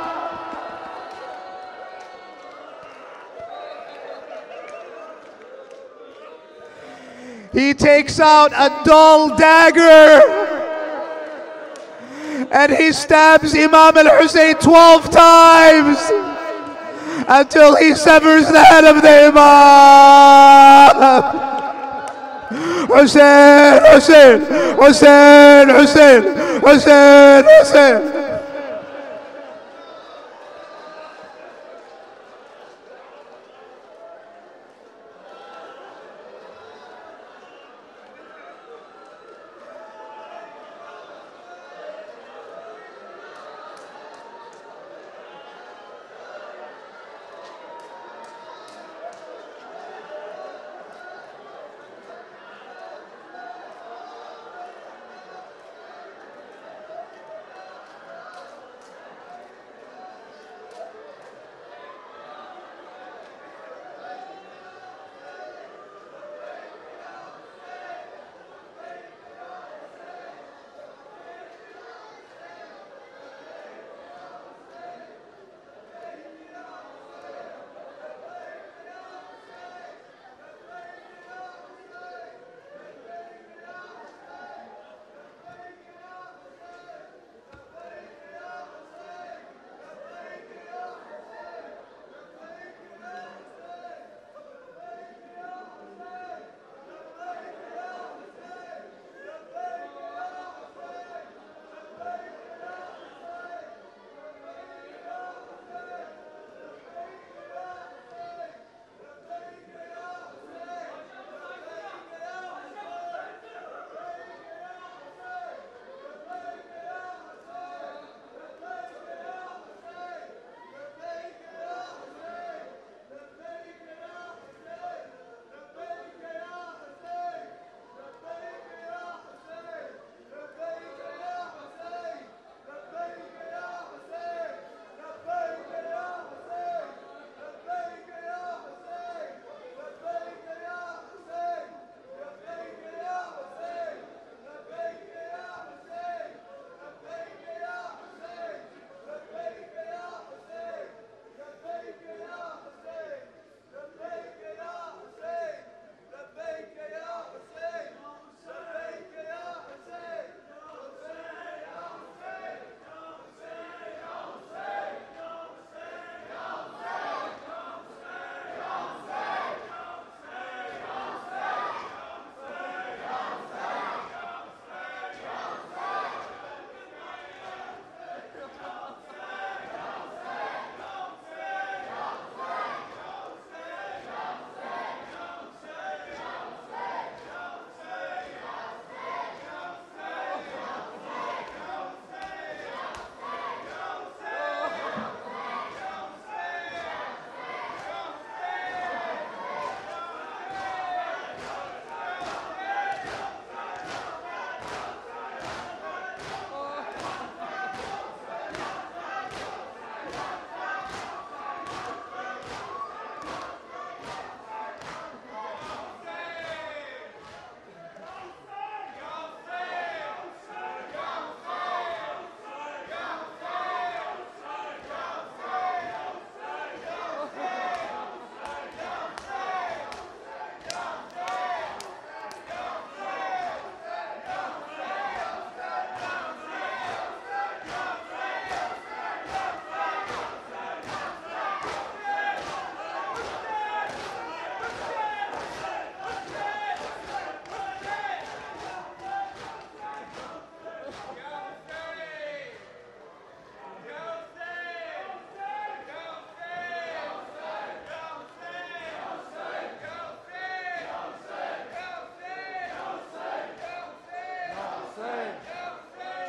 He takes out a dull dagger and he stabs Imam al-Hussein twelve times until he severs the head of the Imam. Hussein, Hussein, Hussein, Hussein, Hussein, Hussein.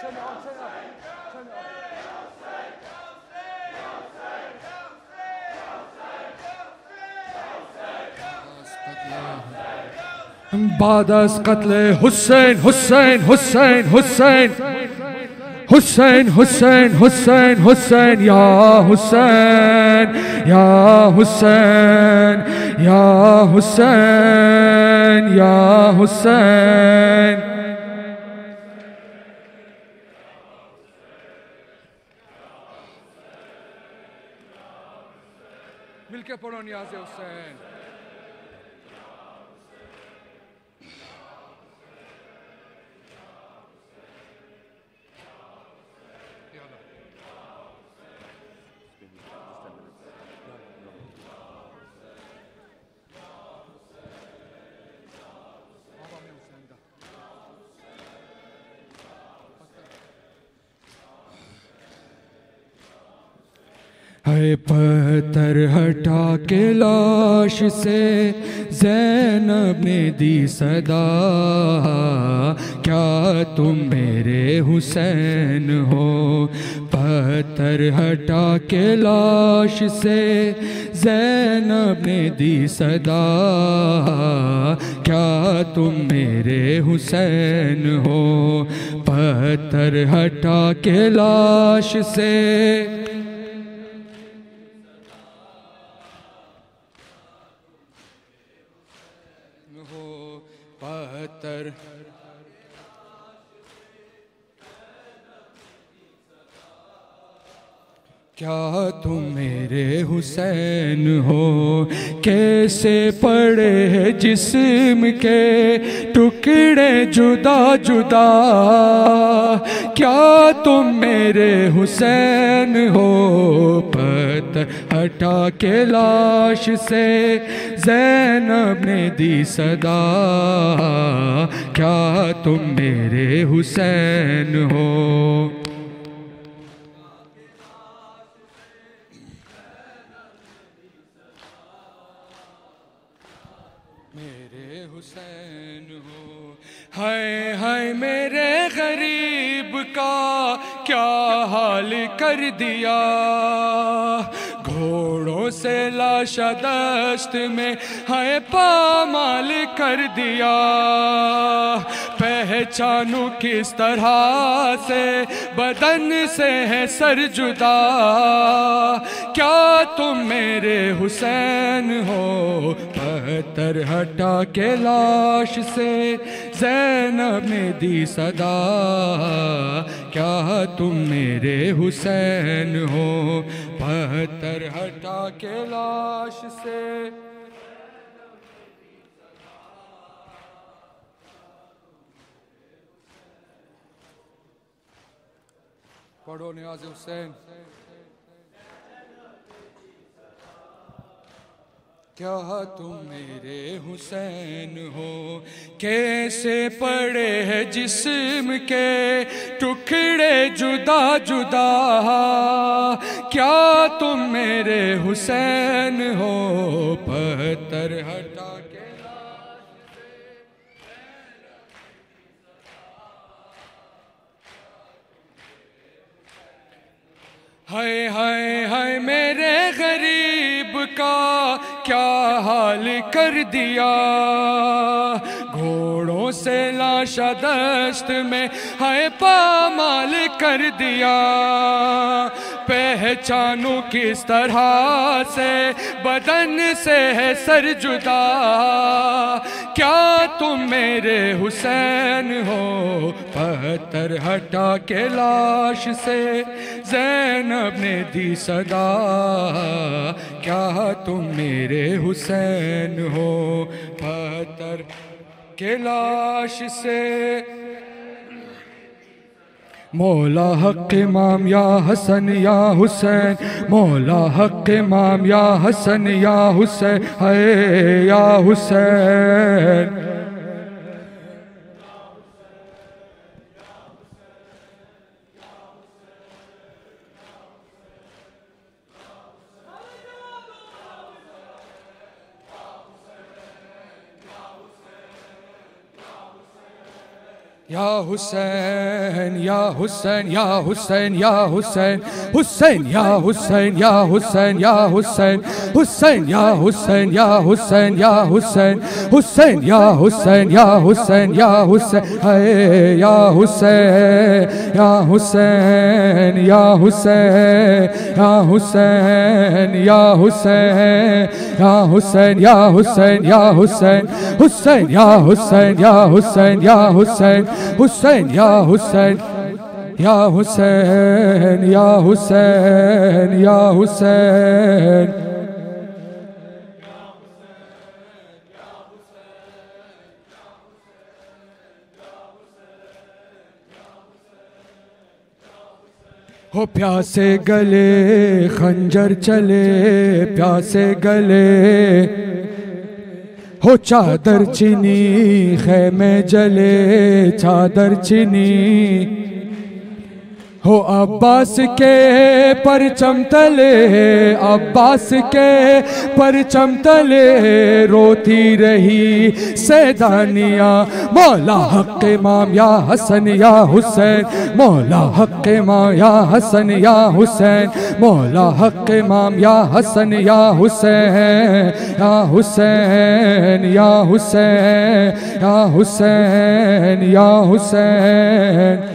بعد از قتل حسین حسین حسین حسین حسین حسین حسین حسین یا حسین یا حسین یا حسین یا حسین مل کے پڑھو نیاز حسین. ہے پتھر ہٹا کے لاش سے زینب نے دی صدا، کیا تم میرے حسین ہو. پتھر ہٹا کے لاش سے زینب نے دی صدا، کیا تم میرے حسین ہو. پتھر ہٹا کے لاش سے پتھر کیا تم میرے حسین ہو. کیسے پڑے جسم کے ٹکڑے جدا جدا، کیا تم میرے حسین ہو. پتھر ہٹا کے لاش سے زینب نے دی صدا، کیا تم میرے حسین ہو. میرے حسین ہو. ہائے ہائے میرے غریب کا کیا حال کر دیا، گھوڑوں سے لاشا دست میں ہائے پامال کر دیا. پہچانوں کس طرح سے بدن سے ہے سر جدا، کیا تم میرے حسین ہو. پتھر ہٹا کے لاش سے زینب نے دی صدا، کیا تم میرے حسین ہو. پتھر ہٹا کے لاش سے پڑھو نیاز حسین. کیا تم میرے حسین ہو. کیسے پڑے ہے جسم کے ٹکڑے جدا جدا، کیا تم میرے حسین ہو. پتھر ہٹا کے ہائے ہائے ہائے میرے غریب کا کیا حال کر دیا، گھوڑوں سے لاشا دست میں ہائے پامال کر دیا. پہچانوں کس طرح سے بدن سے ہے سر جدا، کیا تم میرے حسین ہو. پتھر ہٹا کے لاش سے زینب نے دی صدا، کیا تم میرے حسین ہو. پتھر کے لاش سے مولا حق امام یا حسن یا حسین، مولا حق امام یا حسن یا حسین، ہے یا حسین. Ya Hussein, Ya Hussein, Ya Hussein, Ya Hussein, Hussein, Ya Hussein, Ya Hussein, Ya Hussein, Hussein, Ya Hussein, Ya Hussein, Ya Hussein, Hussein, Ya Hussein, Ya Hussein, Ya Hussein, hey, Ya Hussein, Ya Hussein, Ya Hussein, Ya Hussein, Ya Hussein, Ya Hussein, Ya Hussein, Ya Hussein, Hussein, Ya Hussein, Ya Hussein, Ya Hussein, Hussein, Ya Hussein, Ya Hussein, Ya Hussein, Ya Hussein. हो प्यासे गले खंजर चले, प्यासे गले हो चादर चीनी, खैमे जले चादर चीनी, हो अब्बास के परचम तले, अब्बास के परचम तले रोती रही सैदानिया। मौला हक इमाम या हसन या हुसैन, मौला हक इमाम या हसन या हुसैन, मौला हक इमाम या हसन या हुसैन, या हुसैन, या हुसैन, या हुसैन, या हुसैन।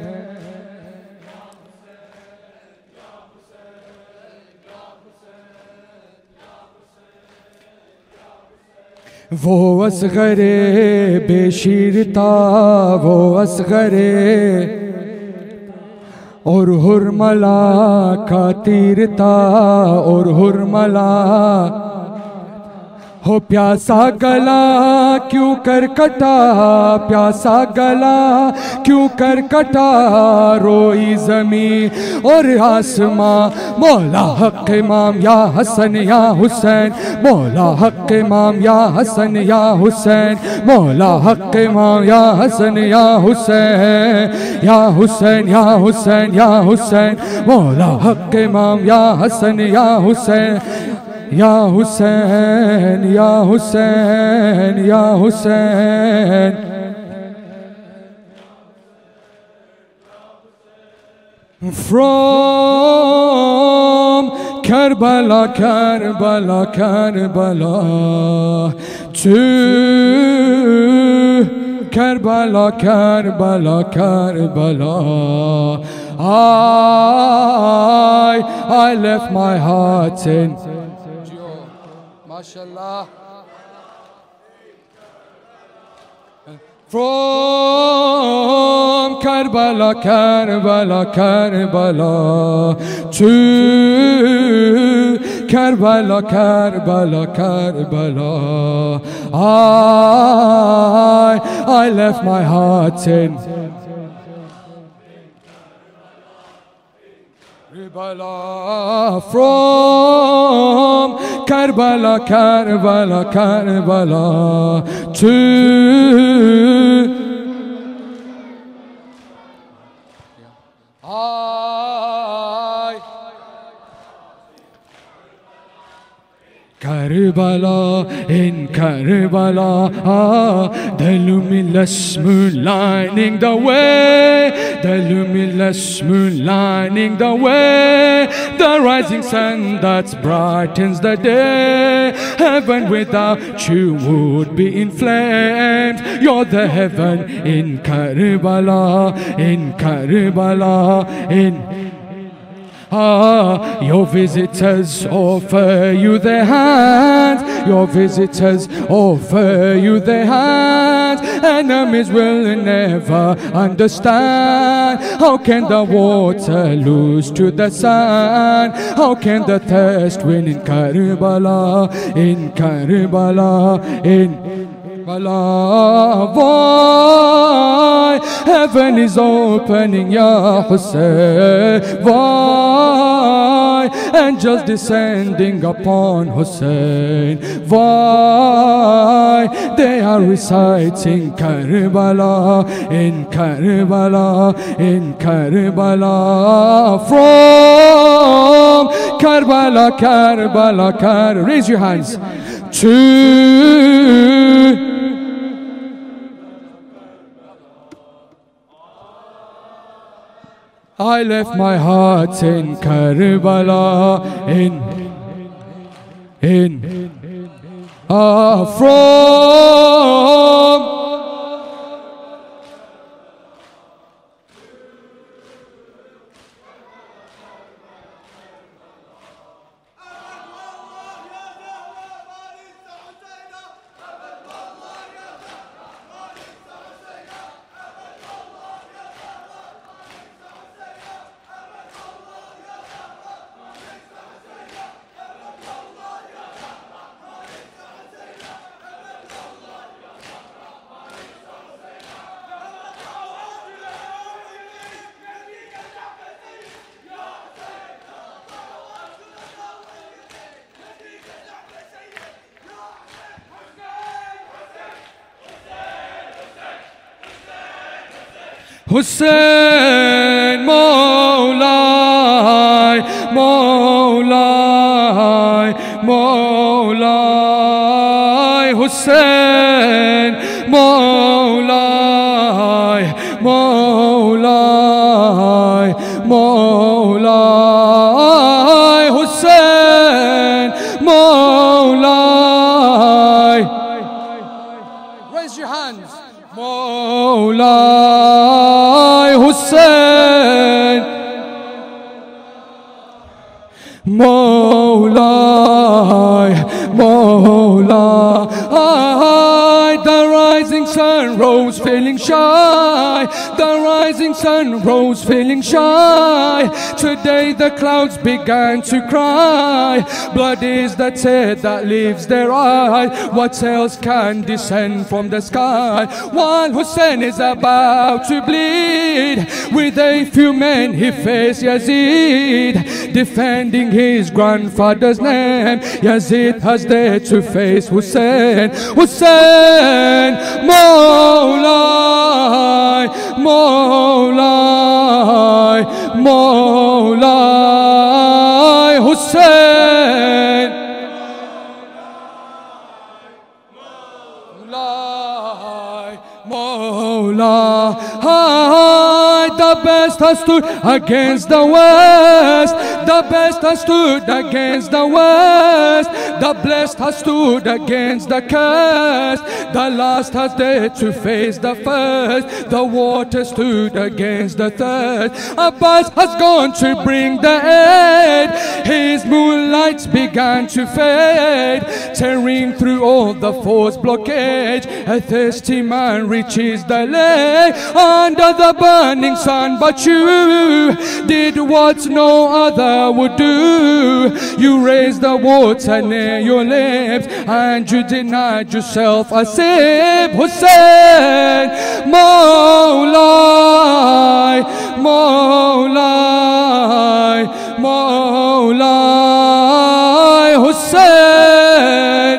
वो असगरे बेशीरता, वो असगरे और हुरमला का तीरता, और हुरमला हो प्यासा गला क्यों कर कटा, प्यासा गला क्यों कर कटा, रोई जमी और आसमां। मौला हक इमाम या हसन या हुसैन, मौला हक इमाम या हसन या हुसैन, मौला हक इमाम या हसन या हुसैन, या हुसैन, या हुसैन, या हुसैन, मौला हक इमाम या हसन या हुसैन, या हुसैन, या हुसैन, या Hussain. From Karbala, Karbala, Karbala to Karbala, Karbala, Karbala, I, I left my heart in MashaAllah. From Karbala, Karbala, Karbala to Karbala, Karbala, Karbala, I, I left my heart in Karbala. From Karbala, Karbala, Karbala to I, Karbala, in Karbala, ah, the luminous moon lining the way, the luminous moon lining the way, the rising sun that brightens the day. Heaven without you would be inflamed. You're the heaven in Karbala, in Karbala, in Ah, your visitors offer you their hands, your visitors offer you their hands. Enemies will never understand. How can the water lose to the sun? How can the thirst win in Karbala, in Karbala, in Karbala? Why heaven is opening, Ya Hussein? Why angels descending upon Hussein? Why they are reciting Karbala, in Karbala, in Karbala. From Karbala, Karbala, Karbala. Raise your hands. To I left my heart in Karbala, in, in, uh, from Hussein, Mawlai, Mawlai, Mawlai, Hussein, Mawlai, Mawlai, Mawlai, Hussein, Mawlai. Raise your hands. Mawlai Hussein, Mawlai, Mawlai. The rising sun rose feeling shy. The rising sun rose feeling shy. Today the clouds began to cry. Blood is the tear that leaves their eyes. What else can descend from the sky? While Hussein is about to bleed, with a few men he faced Yazid, defending his grandfather's name. Yazid has dared to face Hussein. Hussein, Mawlai, Mawlai, Mawlai, Hussein, Mawlai, Mawlai. The best has stood against the West. The best has stood against the West. The blessed has stood against the cursed. The last has dared to face the first. The water stood against the thirst. Abbas has gone to bring the aid. His moonlights began to fade, tearing through all the force blockage. A thirsty man reaches the lake under the burning sun. But you did what no other would do. You raised the water near your lips and you denied yourself a sip. Hussein, Mawlai, Mawlai, Mawlai, Hussein.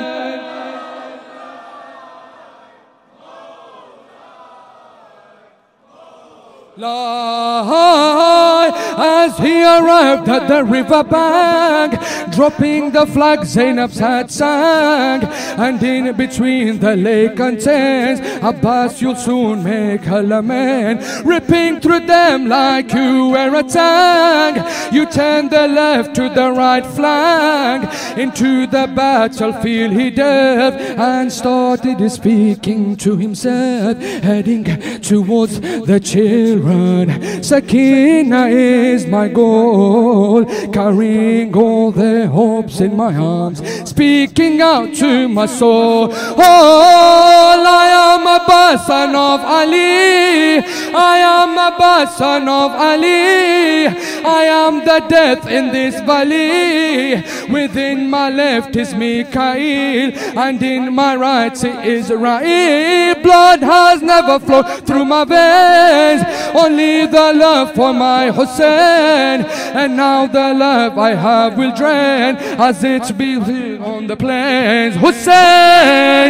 As he arrived at the river bank, dropping the flag Zainab's had sang, and in between the lake and Thames, Abbas, you'll soon make a lament, ripping through them like you were a tank. You turned the left to the right flank, into the battlefield he delved, and started speaking to himself, heading towards the children. Sakina is my goal, carrying all their hopes in my arms, speaking out to my soul. Oh, I am Abbas, son of Ali. I am Abbas, son of Ali. I am the death in this valley. Within my left is Mikael, and in my right is Israel. Blood has never flowed through my veins, only the love for my Hussein. And now the love I have will drain as it be on the plains. Hussein,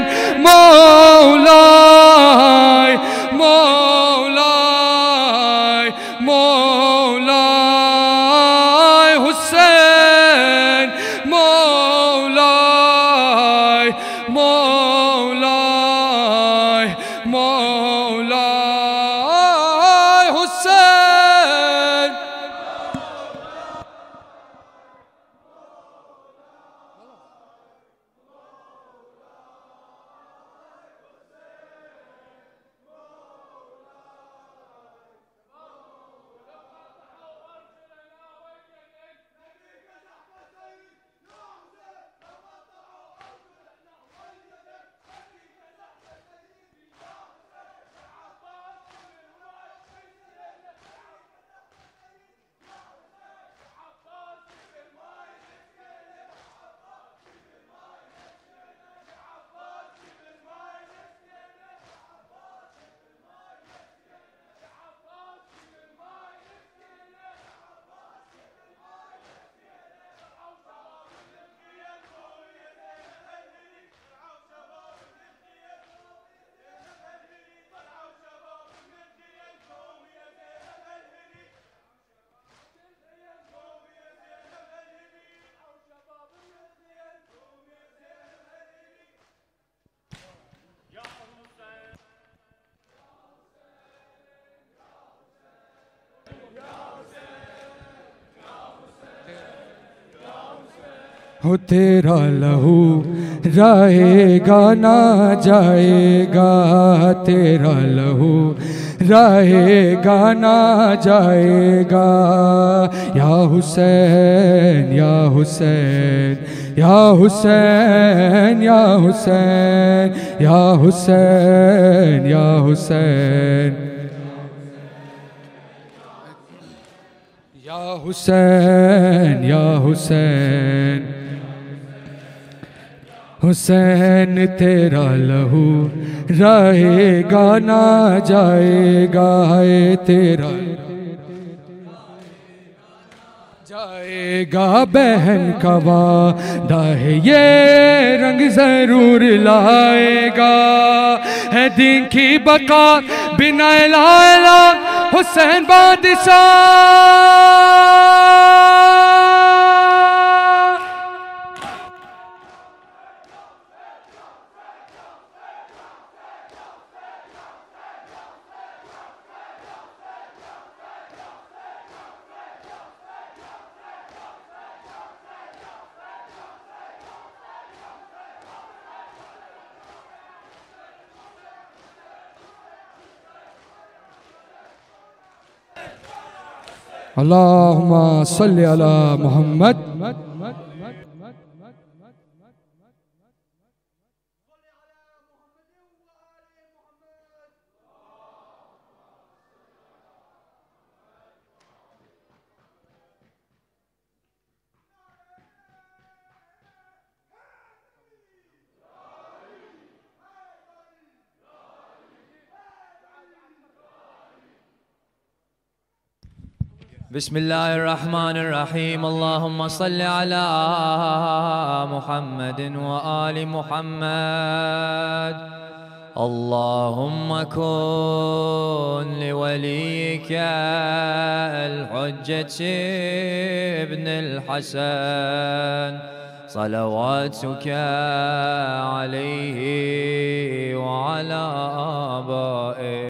Mawlai, Mawlai, Mawlai, Hussein, Mawlai, Mawlai, Mawlai, Hussein. ہو تیرا لہو رائے گا نہ جائے گا، تیرا لہو رائے گا نہ جائے گا، یا حسین یا حسین یا حسین یا حسین یا حسین یا حسین یا حسین یا حسین حسین تیرا لہو رہے گا نہ جائے گا، ہے تیرا جائے گا، بہن کا وعدہ ہے یہ رنگ ضرور لائے گا، ہے دین کی بقا بنا لا الہ حسین بادشاہ، اللہم صلی علی محمد۔ بسم اللہ الرحمن الرحیم، اللہم صلی علی محمد وآل محمد، اللہم کن لولیک الحجة ابن الحسن صلواتک علیہ وعلی آبائه